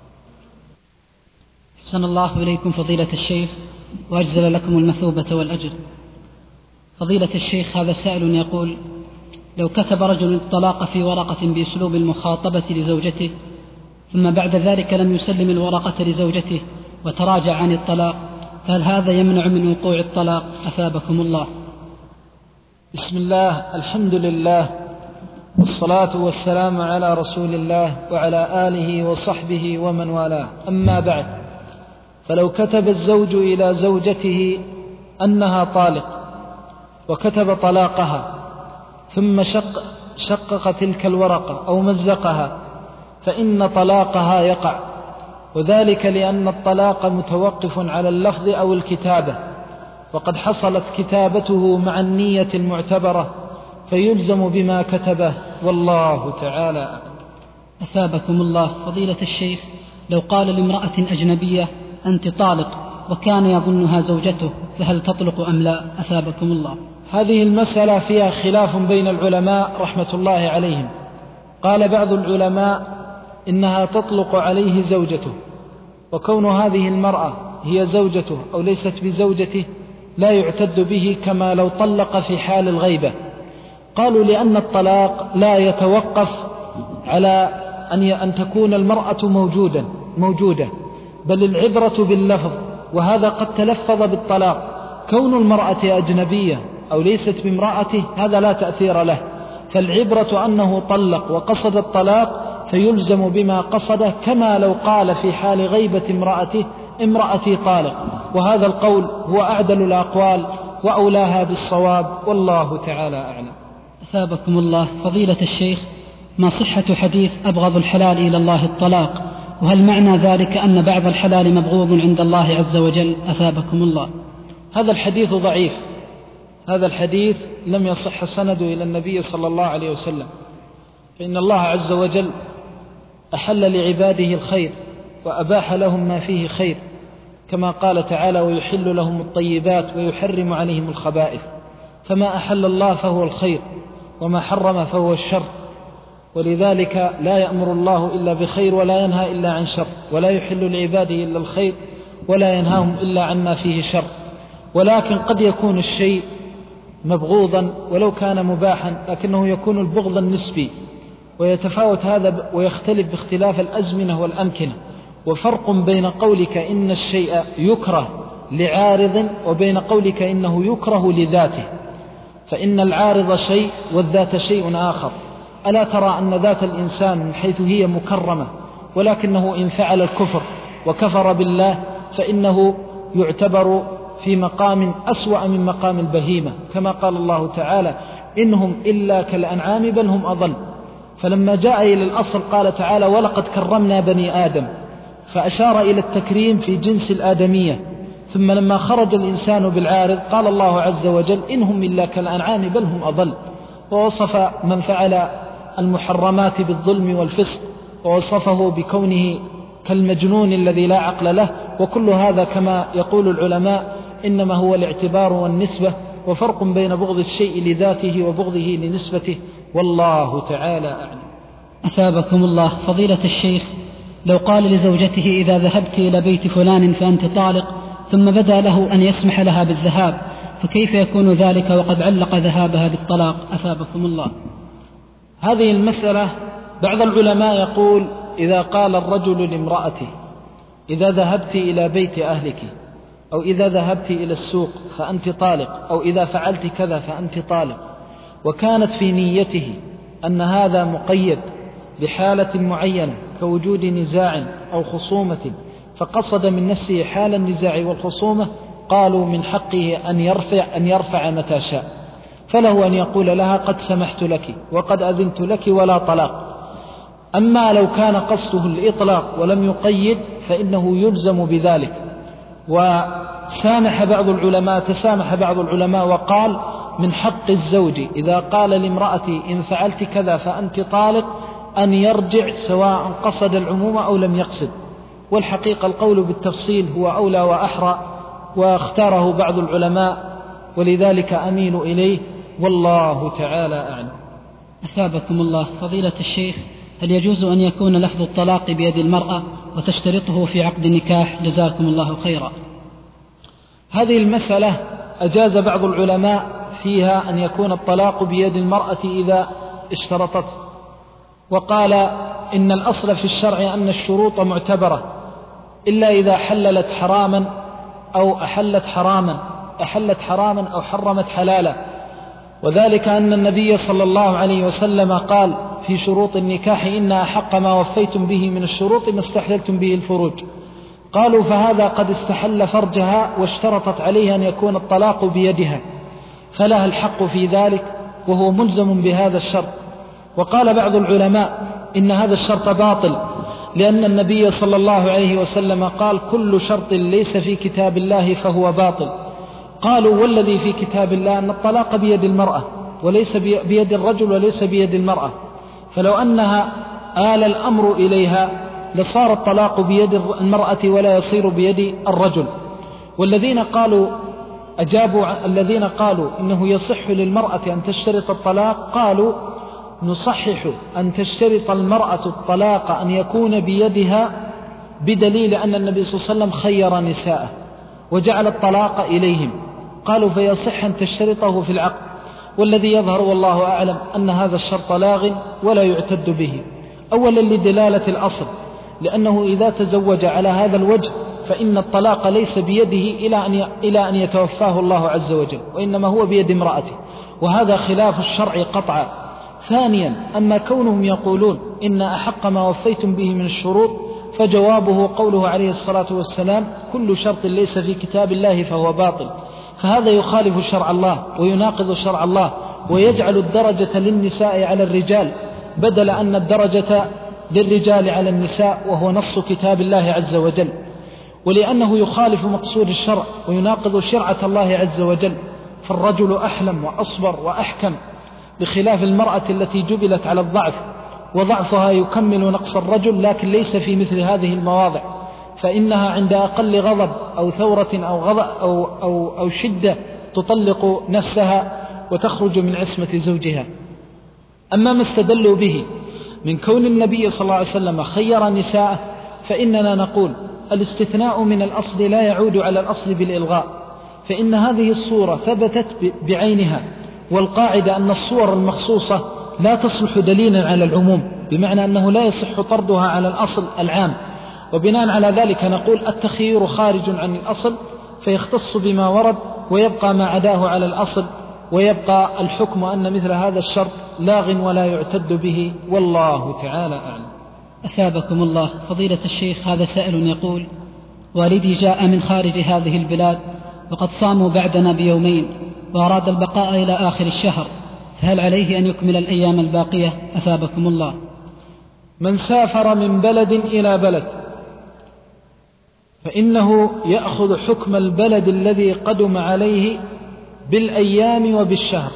أحسن الله إليكم فضيلة الشيخ، وأجزل لكم المثوبة والأجر. فضيلة الشيخ، هذا سائل يقول: لو كتب رجل الطلاق في ورقة بأسلوب المخاطبة لزوجته، ثم بعد ذلك لم يسلم الورقة لزوجته وتراجع عن الطلاق، فهل هذا يمنع من وقوع الطلاق؟ أثابكم الله. بسم الله، الحمد لله، والصلاة والسلام على رسول الله وعلى آله وصحبه ومن والاه. أما بعد، فلو كتب الزوج إلى زوجته أنها طالق وكتب طلاقها ثم شق شقق تلك الورقة أو مزقها، فإن طلاقها يقع، وذلك لأن الطلاق متوقف على اللفظ أو الكتابة، وقد حصلت كتابته مع النية المعتبرة، فيلزم بما كتبه، والله تعالى أعلم. أثابكم الله. فضيلة الشيخ، لو قال لامرأة أجنبية: أنت طالق، وكان يظنها زوجته، فهل تطلق أم لا؟ أثابكم الله. هذه المسألة فيها خلاف بين العلماء رحمة الله عليهم. قال بعض العلماء إنها تطلق عليه زوجته، وكون هذه المرأة هي زوجته أو ليست بزوجته لا يعتد به كما لو طلق في حال الغيبة. قالوا لأن الطلاق لا يتوقف على أن تكون المرأة موجودة موجودة بل العبرة باللفظ، وهذا قد تلفظ بالطلاق. كون المرأة أجنبية أو ليست بامرأته هذا لا تأثير له، فالعبرة أنه طلق وقصد الطلاق فيلزم بما قصده، كما لو قال في حال غيبة امرأته: امرأتي طالق. وهذا القول هو أعدل الأقوال وأولاها بالصواب، والله تعالى أعلم. أثابكم الله. فضيلة الشيخ، ما صحة حديث أبغض الحلال إلى الله الطلاق؟ وهل معنى ذلك أن بعض الحلال مبغوض عند الله عز وجل؟ أثابكم الله. هذا الحديث ضعيف، هذا الحديث لم يصح سنده إلى النبي صلى الله عليه وسلم، فإن الله عز وجل أحل لعباده الخير وأباح لهم ما فيه خير، كما قال تعالى: ويحل لهم الطيبات ويحرم عليهم الخبائث. فما أحل الله فهو الخير، وما حرم فهو الشر، ولذلك لا يأمر الله إلا بخير ولا ينهى إلا عن شر، ولا يحل لعباده إلا الخير ولا ينهاهم إلا عما فيه شر. ولكن قد يكون الشيء مبغوضا ولو كان مباحا، لكنه يكون البغض النسبي، ويتفاوت هذا ويختلف باختلاف الأزمنة والأمكنة. وفرق بين قولك إن الشيء يكره لعارض وبين قولك إنه يكره لذاته، فإن العارض شيء والذات شيء آخر. ألا ترى أن ذات الإنسان من حيث هي مكرمة، ولكنه إن فعل الكفر وكفر بالله فإنه يعتبر في مقام أسوأ من مقام البهيمة، كما قال الله تعالى إنهم إلا كالأنعام بل هم أضل. فلما جاء إلى الأصل قال تعالى ولقد كرمنا بني آدم، فأشار إلى التكريم في جنس الآدمية. ثم لما خرج الإنسان بالعارض قال الله عز وجل إنهم إلا كالأنعام بل هم أضل، ووصف من فعل المحرمات بالظلم والفسق، ووصفه بكونه كالمجنون الذي لا عقل له. وكل هذا كما يقول العلماء إنما هو الاعتبار والنسبة، وفرق بين بغض الشيء لذاته وبغضه لنسبته، والله تعالى أعلم. أثابكم الله. فضيلة الشيخ، لو قال لزوجته إذا ذهبت إلى بيت فلان فأنت طالق، ثم بدا له أن يسمح لها بالذهاب، فكيف يكون ذلك وقد علق ذهابها بالطلاق؟ أثابكم الله. هذه المسألة بعض العلماء يقول إذا قال الرجل لامرأته إذا ذهبت إلى بيت أهلك، أو إذا ذهبت إلى السوق فأنت طالق، أو إذا فعلت كذا فأنت طالق، وكانت في نيته أن هذا مقيد بحالة معينة كوجود نزاع أو خصومة، فقصد من نفسه حال النزاع والخصومة، قالوا من حقه أن يرفع, أن يرفع متى شاء، فله أن يقول لها قد سمحت لك وقد أذنت لك ولا طلاق. أما لو كان قصده الإطلاق ولم يقيد فإنه يلزم بذلك. وسامح بعض العلماء تسامح بعض العلماء وقال من حق الزوج إذا قال لامرأتي إن فعلت كذا فأنت طالق أن يرجع سواء قصد العموم أو لم يقصد. والحقيقة القول بالتفصيل هو أولى وأحرى، واختاره بعض العلماء ولذلك أميل إليه، والله تعالى أعلم. أثابكم الله. فضيلة الشيخ، هل يجوز أن يكون لفظ الطلاق بيد المرأة وتشترطه في عقد النكاح؟ جزاكم الله خيرا. هذه المسألة أجاز بعض العلماء فيها أن يكون الطلاق بيد المرأة إذا اشترطت، وقال إن الأصل في الشرع أن الشروط معتبرة إلا إذا حللت حراما أو أحلت حراما أحلت حراما أو حرمت حلالا، وذلك أن النبي صلى الله عليه وسلم قال في شروط النكاح إن أحق ما وفيتم به من الشروط ما استحللتم به الفروج. قالوا فهذا قد استحل فرجها واشترطت عليه أن يكون الطلاق بيدها، فلها الحق في ذلك وهو ملزم بهذا الشرط. وقال بعض العلماء إن هذا الشرط باطل، لأن النبي صلى الله عليه وسلم قال كل شرط ليس في كتاب الله فهو باطل. قالوا والذي في كتاب الله أن الطلاق بيد المرأة وليس بيد الرجل وليس بيد المرأة، فلو أنها آل الأمر إليها لصار الطلاق بيد المرأة ولا يصير بيد الرجل. والذين قالوا أجابوا الذين قالوا إنه يصح للمرأة أن تشترط الطلاق، قالوا نصحح أن تشترط المرأة الطلاق أن يكون بيدها بدليل أن النبي صلى الله عليه وسلم خير نساءه وجعل الطلاق إليهم، قالوا فيصح أن تشترطه في العقد. والذي يظهر والله أعلم أن هذا الشرط لاغ ولا يعتد به، أولا لدلالة الأصل، لأنه إذا تزوج على هذا الوجه فإن الطلاق ليس بيده إلى أن إلى أن يتوفاه الله عز وجل، وإنما هو بيد امرأته، وهذا خلاف الشرع قطعا. ثانيا أما كونهم يقولون إن أحق ما وفيتم به من الشروط، فجوابه قوله عليه الصلاة والسلام كل شرط ليس في كتاب الله فهو باطل، فهذا يخالف شرع الله ويناقض شرع الله، ويجعل الدرجة للنساء على الرجال بدل أن الدرجة للرجال على النساء، وهو نص كتاب الله عز وجل. ولأنه يخالف مقصود الشرع ويناقض شرعة الله عز وجل، فالرجل أحلم وأصبر وأحكم، بخلاف المرأة التي جبلت على الضعف، وضعفها يكمل نقص الرجل، لكن ليس في مثل هذه المواضع، فإنها عند أقل غضب أو ثورة أو, غضب أو, أو, أو شدة تطلق نفسها وتخرج من عصمة زوجها. أما ما استدلوا به من كون النبي صلى الله عليه وسلم خير نساءه، فإننا نقول الاستثناء من الأصل لا يعود على الأصل بالإلغاء، فإن هذه الصورة ثبتت بعينها، والقاعدة أن الصور المخصوصة لا تصلح دليلا على العموم، بمعنى أنه لا يصح طردها على الأصل العام. وبناء على ذلك نقول التخيير خارج عن الأصل فيختص بما ورد ويبقى ما عداه على الأصل، ويبقى الحكم أن مثل هذا الشرط لاغ ولا يعتد به، والله تعالى أعلم. أثابكم الله. فضيلة الشيخ، هذا سائل يقول: والدي جاء من خارج هذه البلاد وقد صاموا بعدنا بيومين وأراد البقاء إلى آخر الشهر، فهل عليه أن يكمل الأيام الباقية؟ أثابكم الله. من سافر من بلد إلى بلد فإنه يأخذ حكم البلد الذي قدم عليه بالأيام وبالشهر.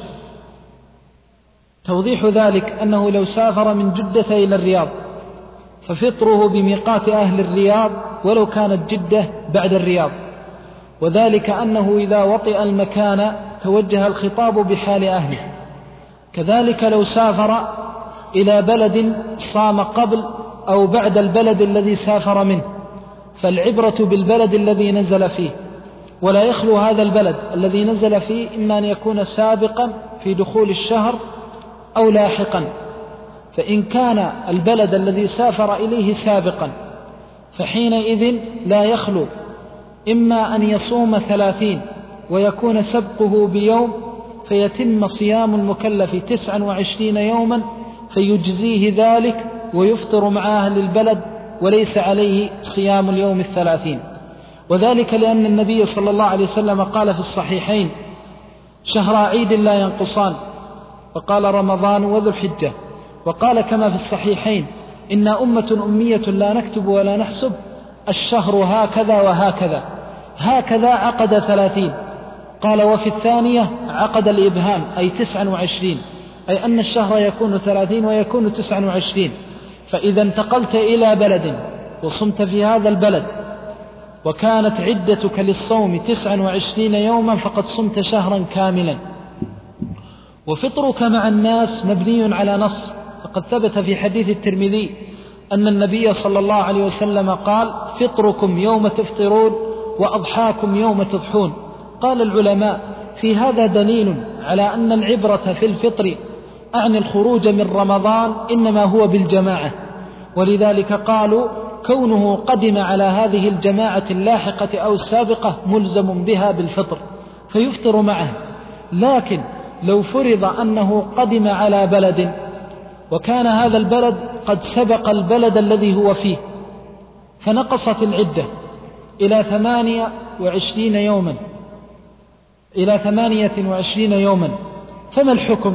توضيح ذلك أنه لو سافر من جدة إلى الرياض ففطره بميقات أهل الرياض ولو كانت جدة بعد الرياض، وذلك أنه إذا وطئ المكان توجه الخطاب بحال أهله. كذلك لو سافر إلى بلد صام قبل أو بعد البلد الذي سافر منه فالعبرة بالبلد الذي نزل فيه، ولا يخلو هذا البلد الذي نزل فيه إما أن يكون سابقا في دخول الشهر أو لاحقا. فإن كان البلد الذي سافر إليه سابقا فحينئذ لا يخلو إما أن يصوم ثلاثين ويكون سبقه بيوم فيتم صيام المكلف تسعا وعشرين يوما فيجزيه ذلك ويفطر مع أهل البلد وليس عليه صيام اليوم الثلاثين. وذلك لأن النبي صلى الله عليه وسلم قال في الصحيحين: شهر عيد لا ينقصان، وقال رمضان وذو الحجة، وقال كما في الصحيحين: إن أمة أمية لا نكتب ولا نحسب، الشهر هكذا وهكذا. هكذا عقد ثلاثين. قال وفي الثانية عقد الإبهام أي تسعا وعشرين، أي أن الشهر يكون ثلاثين ويكون تسعا وعشرين. فإذا انتقلت إلى بلد وصمت في هذا البلد وكانت عدتك للصوم تسعا وعشرين يوما فقد صمت شهرا كاملا. وفطرك مع الناس مبني على نص، فقد ثبت في حديث الترمذي أن النبي صلى الله عليه وسلم قال: فطركم يوم تفطرون وأضحاكم يوم تضحون. قال العلماء: في هذا دليل على أن العبرة في الفطر أعني الخروج من رمضان إنما هو بالجماعة، ولذلك قالوا كونه قدم على هذه الجماعة اللاحقة أو السابقة ملزم بها بالفطر فيفطر معه. لكن لو فرض أنه قدم على بلد وكان هذا البلد قد سبق البلد الذي هو فيه فنقصت العدة إلى ثمانية وعشرين يوما إلى ثمانية وعشرين يوما، فما الحكم؟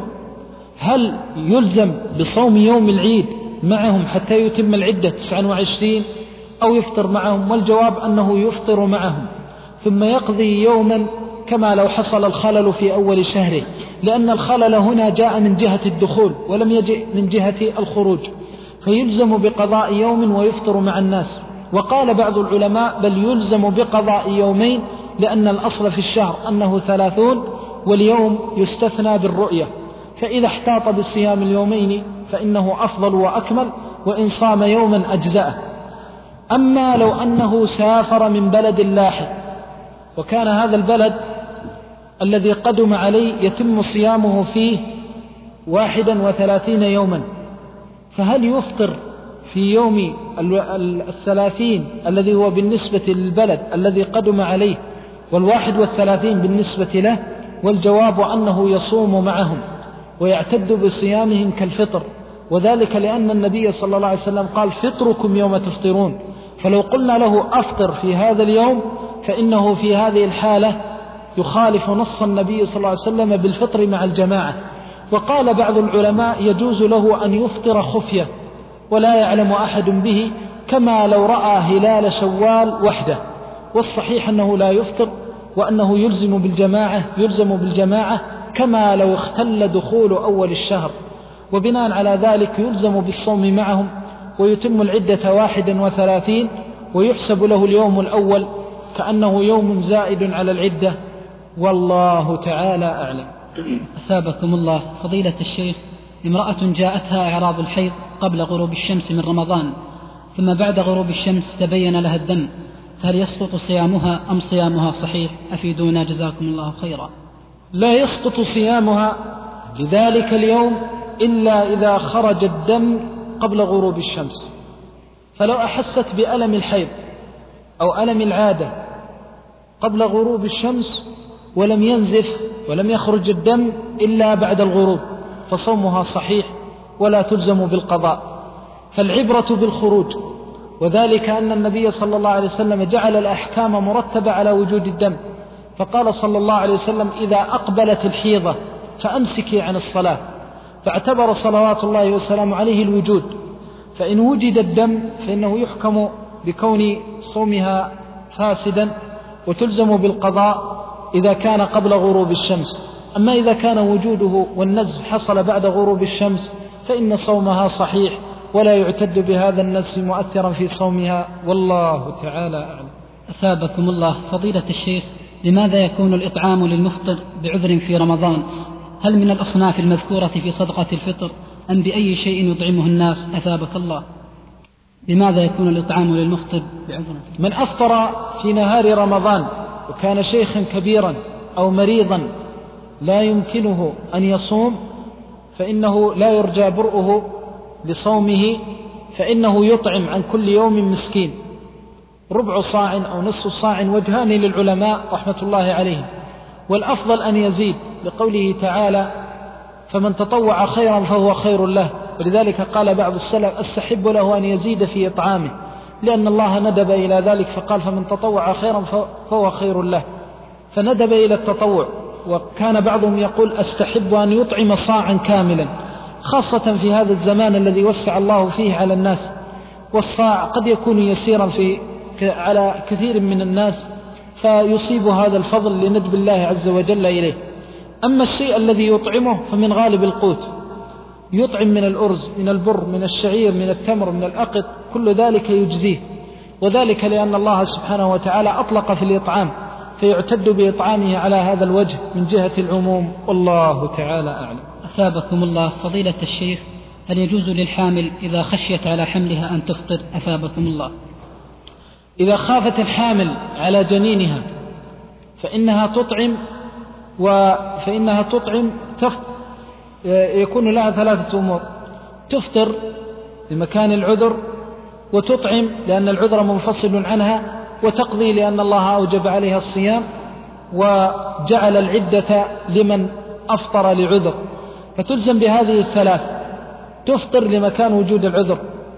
هل يلزم بصوم يوم العيد معهم حتى يتم العدة تسعة وعشرين أو يفطر معهم؟ والجواب أنه يفطر معهم ثم يقضي يوما كما لو حصل الخلل في أول شهره، لأن الخلل هنا جاء من جهة الدخول ولم يجئ من جهة الخروج، فيلزم بقضاء يوم ويفطر مع الناس. وقال بعض العلماء بل يلزم بقضاء يومين، لأن الأصل في الشهر أنه ثلاثون واليوم يستثنى بالرؤية، فإذا احتاط بالصيام اليومين فإنه أفضل وأكمل، وإن صام يوما أجزأه. أما لو أنه سافر من بلد لاحق وكان هذا البلد الذي قدم عليه يتم صيامه فيه واحدا وثلاثين يوما، فهل يفطر في يوم الثلاثين الذي هو بالنسبة للبلد الذي قدم عليه والواحد والثلاثين بالنسبة له؟ والجواب أنه يصوم معهم ويعتد بصيامهم كالفطر، وذلك لأن النبي صلى الله عليه وسلم قال: فطركم يوم تفطرون. فلو قلنا له أفطر في هذا اليوم فإنه في هذه الحالة يخالف نص النبي صلى الله عليه وسلم بالفطر مع الجماعة. وقال بعض العلماء يجوز له أن يفطر خفية ولا يعلم أحد به، كما لو رأى هلال شوال وحده، والصحيح أنه لا يفطر وأنه يلزم بالجماعة يلزم بالجماعة كما لو اختل دخول أول الشهر، وبناء على ذلك يلزم بالصوم معهم ويتم العدة واحدا وثلاثين ويحسب له اليوم الأول كأنه يوم زائد على العدة، والله تعالى أعلم. أثابكم الله. فضيلة الشيخ، امرأة جاءتها إعراض الحيض قبل غروب الشمس من رمضان، ثم بعد غروب الشمس تبين لها الدم، فهل يسقط صيامها أم صيامها صحيح؟ أفيدونا جزاكم الله خيرا. لا يسقط صيامها لذلك اليوم إلا إذا خرج الدم قبل غروب الشمس، فلو أحست بألم الحيض أو ألم العادة قبل غروب الشمس ولم ينزف ولم يخرج الدم إلا بعد الغروب فصومها صحيح ولا تلزم بالقضاء. فالعبرة بالخروج، وذلك أن النبي صلى الله عليه وسلم جعل الأحكام مرتبة على وجود الدم، فقال صلى الله عليه وسلم: إذا أقبلت الحيضة فأمسكي عن الصلاة، فاعتبر صلوات الله وسلامه عليه الوجود، فإن وجد الدم فإنه يحكم بكون صومها فاسدا وتلزم بالقضاء إذا كان قبل غروب الشمس. أما إذا كان وجوده والنزف حصل بعد غروب الشمس فإن صومها صحيح ولا يعتد بهذا النزف مؤثرا في صومها، والله تعالى أعلم. أثابكم الله. فضيلة الشيخ، لماذا يكون الإطعام للمفطر بعذر في رمضان؟ هل من الأصناف المذكورة في صدقة الفطر أم بأي شيء يطعمه الناس؟ أثابك الله. لماذا يكون الإطعام للمفطر بعذر؟ من أفطر في نهار رمضان وكان شيخا كبيرا أو مريضا لا يمكنه أن يصوم فإنه لا يرجى برؤه لصومه، فإنه يطعم عن كل يوم مسكين ربع صاع أو نصف صاع، وجهان للعلماء رحمة الله عليهم، والأفضل أن يزيد لقوله تعالى: فمن تطوع خيرا فهو خير له. ولذلك قال بعض السلف: أستحب له أن يزيد في إطعامه، لأن الله ندب إلى ذلك فقال: فمن تطوع خيرا فهو خير له، فندب إلى التطوع. وكان بعضهم يقول: أستحب أن يطعم صاعا كاملا، خاصة في هذا الزمان الذي وسع الله فيه على الناس، والصاع قد يكون يسيرا في على كثير من الناس فيصيب هذا الفضل لندب الله عز وجل إليه. أما الشيء الذي يطعمه فمن غالب القوت، يطعم من الأرز، من البر، من الشعير، من التمر، من الأقط، كل ذلك يجزيه، وذلك لأن الله سبحانه وتعالى أطلق في الإطعام فيعتد بإطعامه على هذا الوجه من جهة العموم، والله تعالى أعلم. أثابكم الله. فضيلة الشيخ، هل يجوز للحامل إذا خشيت على حملها أن تفطر؟ أثابكم الله. إذا خافت الحامل على جنينها فإنها تطعم، وفإنها تطعم تفطر، يكون لها ثلاثة أمور: تفطر لمكان العذر، وتطعم لأن العذر منفصل عنها، وتقضي لأن الله أوجب عليها الصيام وجعل العدة لمن أفطر لعذر، فتلزم بهذه الثلاث: تفطر لمكان وجود العذر،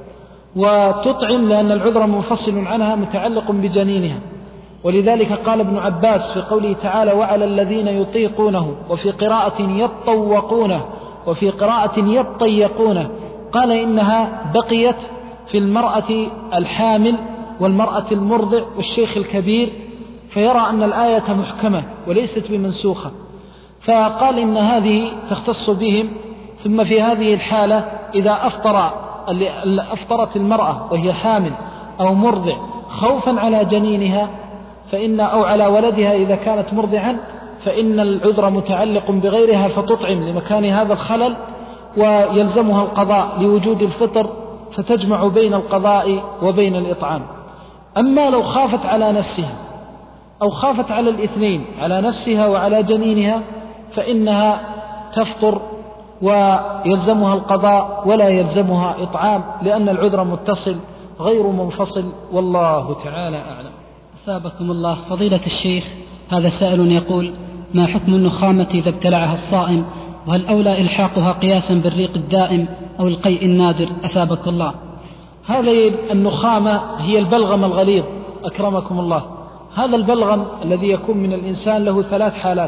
وتطعم لأن العذر منفصل عنها متعلق بجنينها. ولذلك قال ابن عباس في قوله تعالى: وعلى الذين يطيقونه، وفي قراءة يطوقونه، وفي قراءة يطيقونه، قال إنها بقيت في المرأة الحامل والمرأة المرضع والشيخ الكبير، فيرى أن الآية محكمة وليست بمنسوخة، فقال إن هذه تختص بهم. ثم في هذه الحالة إذا أفطر أفطرت المرأة وهي حامل أو مرضع خوفا على جنينها فإن أو على ولدها إذا كانت مرضعا، فإن العذر متعلق بغيرها فتطعم لمكان هذا الخلل، ويلزمها القضاء لوجود الفطر، فتجمع بين القضاء وبين الإطعام. أما لو خافت على نفسها أو خافت على الاثنين، على نفسها وعلى جنينها، فإنها تفطر ويلزمها القضاء ولا يلزمها إطعام، لأن العذر متصل غير منفصل، والله تعالى أعلم. أثابكم الله. فضيلة الشيخ، هذا سائل يقول: ما حكم النخامة إذا ابتلعها الصائم؟ وهل أولى إلحاقها قياسا بالريق الدائم أو القيء النادر؟ أثابك الله. هذه النخامة هي البلغم الغليظ أكرمكم الله. هذا البلغم الذي يكون من الإنسان له ثلاث حالات: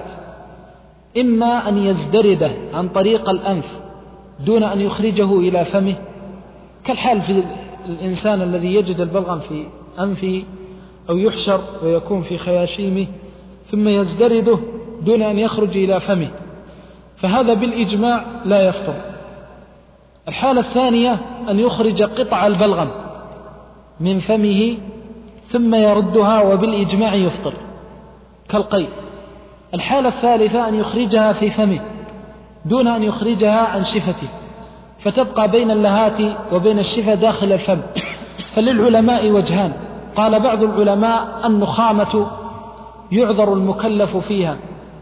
إما أن يزدرده عن طريق الأنف دون أن يخرجه إلى فمه، كالحال في الإنسان الذي يجد البلغم في أنفه أو يحشر ويكون في خياشيمه ثم يزدرده دون أن يخرج إلى فمه، فهذا بالإجماع لا يفطر. الحالة الثانية أن يخرج قطع البلغم من فمه ثم يردها وبالإجماع يفطر كالقيء. الحالة الثالثة أن يخرجها في فمه دون أن يخرجها عن شفته، فتبقى بين اللهات وبين الشفة داخل الفم. فللعلماء وجهان: قال بعض العلماء النخامة يعذر المكلف فيها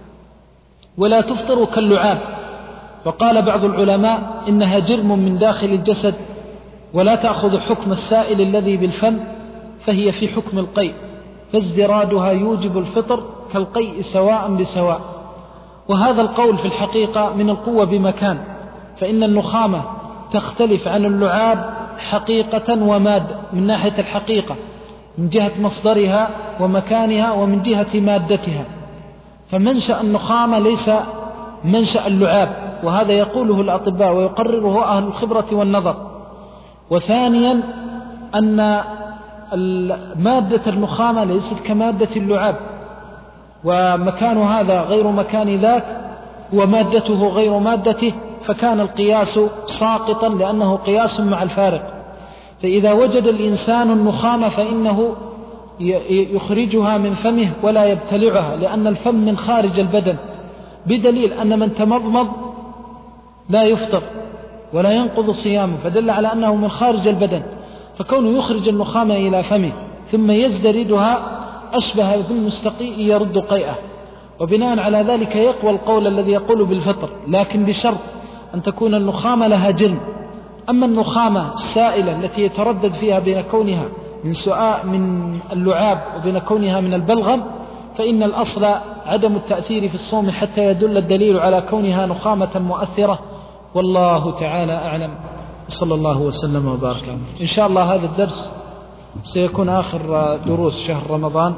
ولا تفطر كاللعاب، وقال بعض العلماء إنها جرم من داخل الجسد ولا تأخذ حكم السائل الذي بالفم، فهي في حكم القيء، فازدرادها يوجب الفطر كالقيء سواء بسواء. وهذا القول في الحقيقة من القوة بمكان، فإن النخامة تختلف عن اللعاب حقيقة ومادة، من ناحية الحقيقة من جهة مصدرها ومكانها ومن جهة مادتها، فمنشأ النخامة ليس منشأ اللعاب، وهذا يقوله الأطباء ويقرره أهل الخبرة والنظر. وثانيا أن مادة النخامة ليست كمادة اللعاب، ومكان هذا غير مكان ذاك ومادته غير مادته، فكان القياس ساقطا لأنه قياس مع الفارق. فإذا وجد الإنسان النخامة فإنه يخرجها من فمه ولا يبتلعها، لأن الفم من خارج البدن، بدليل أن من تمضمض لا يفطر ولا ينقض صيامه، فدل على أنه من خارج البدن. فكونه يخرج النخامة إلى فمه ثم يزدردها أشبه بالمستقيء يرد قيئة، وبناء على ذلك يقوى القول الذي يقول بالفطر، لكن بشرط أن تكون النخامة لها جلد. أما النخامة السائلة التي يتردد فيها بين كونها من سؤاء من اللعاب وبين كونها من البلغم، فإن الأصل عدم التأثير في الصوم حتى يدل الدليل على كونها نخامة مؤثرة، والله تعالى أعلم. صلى الله وسلم وبارك. إن شاء الله هذا الدرس سيكون آخر دروس شهر رمضان،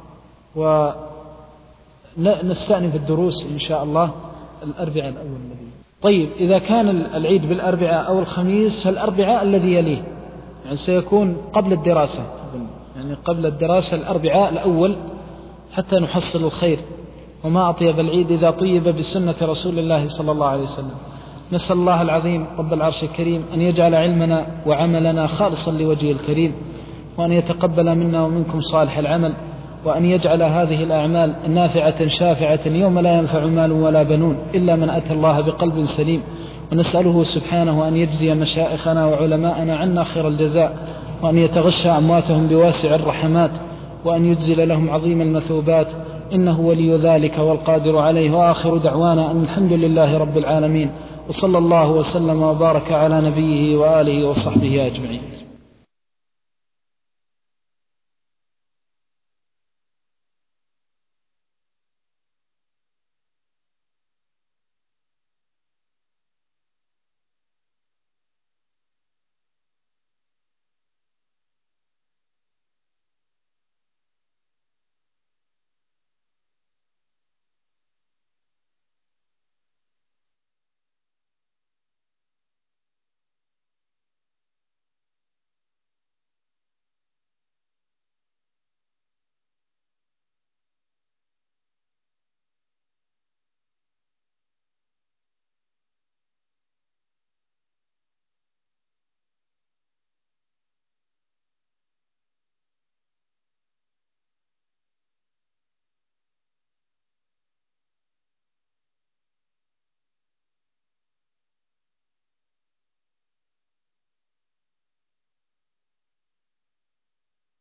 ونستأنف الدروس إن شاء الله الأربعاء الأول الذي. طيب، إذا كان العيد بالأربعاء أو الخميس فالأربعاء الذي يليه، يعني سيكون قبل الدراسة، يعني قبل الدراسة الأربعاء الأول حتى نحصل الخير. وما أطيب العيد إذا طيب بسنة رسول الله صلى الله عليه وسلم. نسأل الله العظيم رب العرش الكريم أن يجعل علمنا وعملنا خالصا لوجهه الكريم، وأن يتقبل منا ومنكم صالح العمل، وأن يجعل هذه الأعمال نافعة شافعة يوم لا ينفع مال ولا بنون إلا من أتى الله بقلب سليم. ونسأله سبحانه أن يجزي مشائخنا وعلماءنا عنا خير الجزاء، وأن يتغشى أمواتهم بواسع الرحمات، وأن يجزل لهم عظيم المثوبات، إنه ولي ذلك والقادر عليه. وآخر دعوانا أن الحمد لله رب العالمين، وصلى الله وسلم وبارك على نبيه وآله وصحبه أجمعين.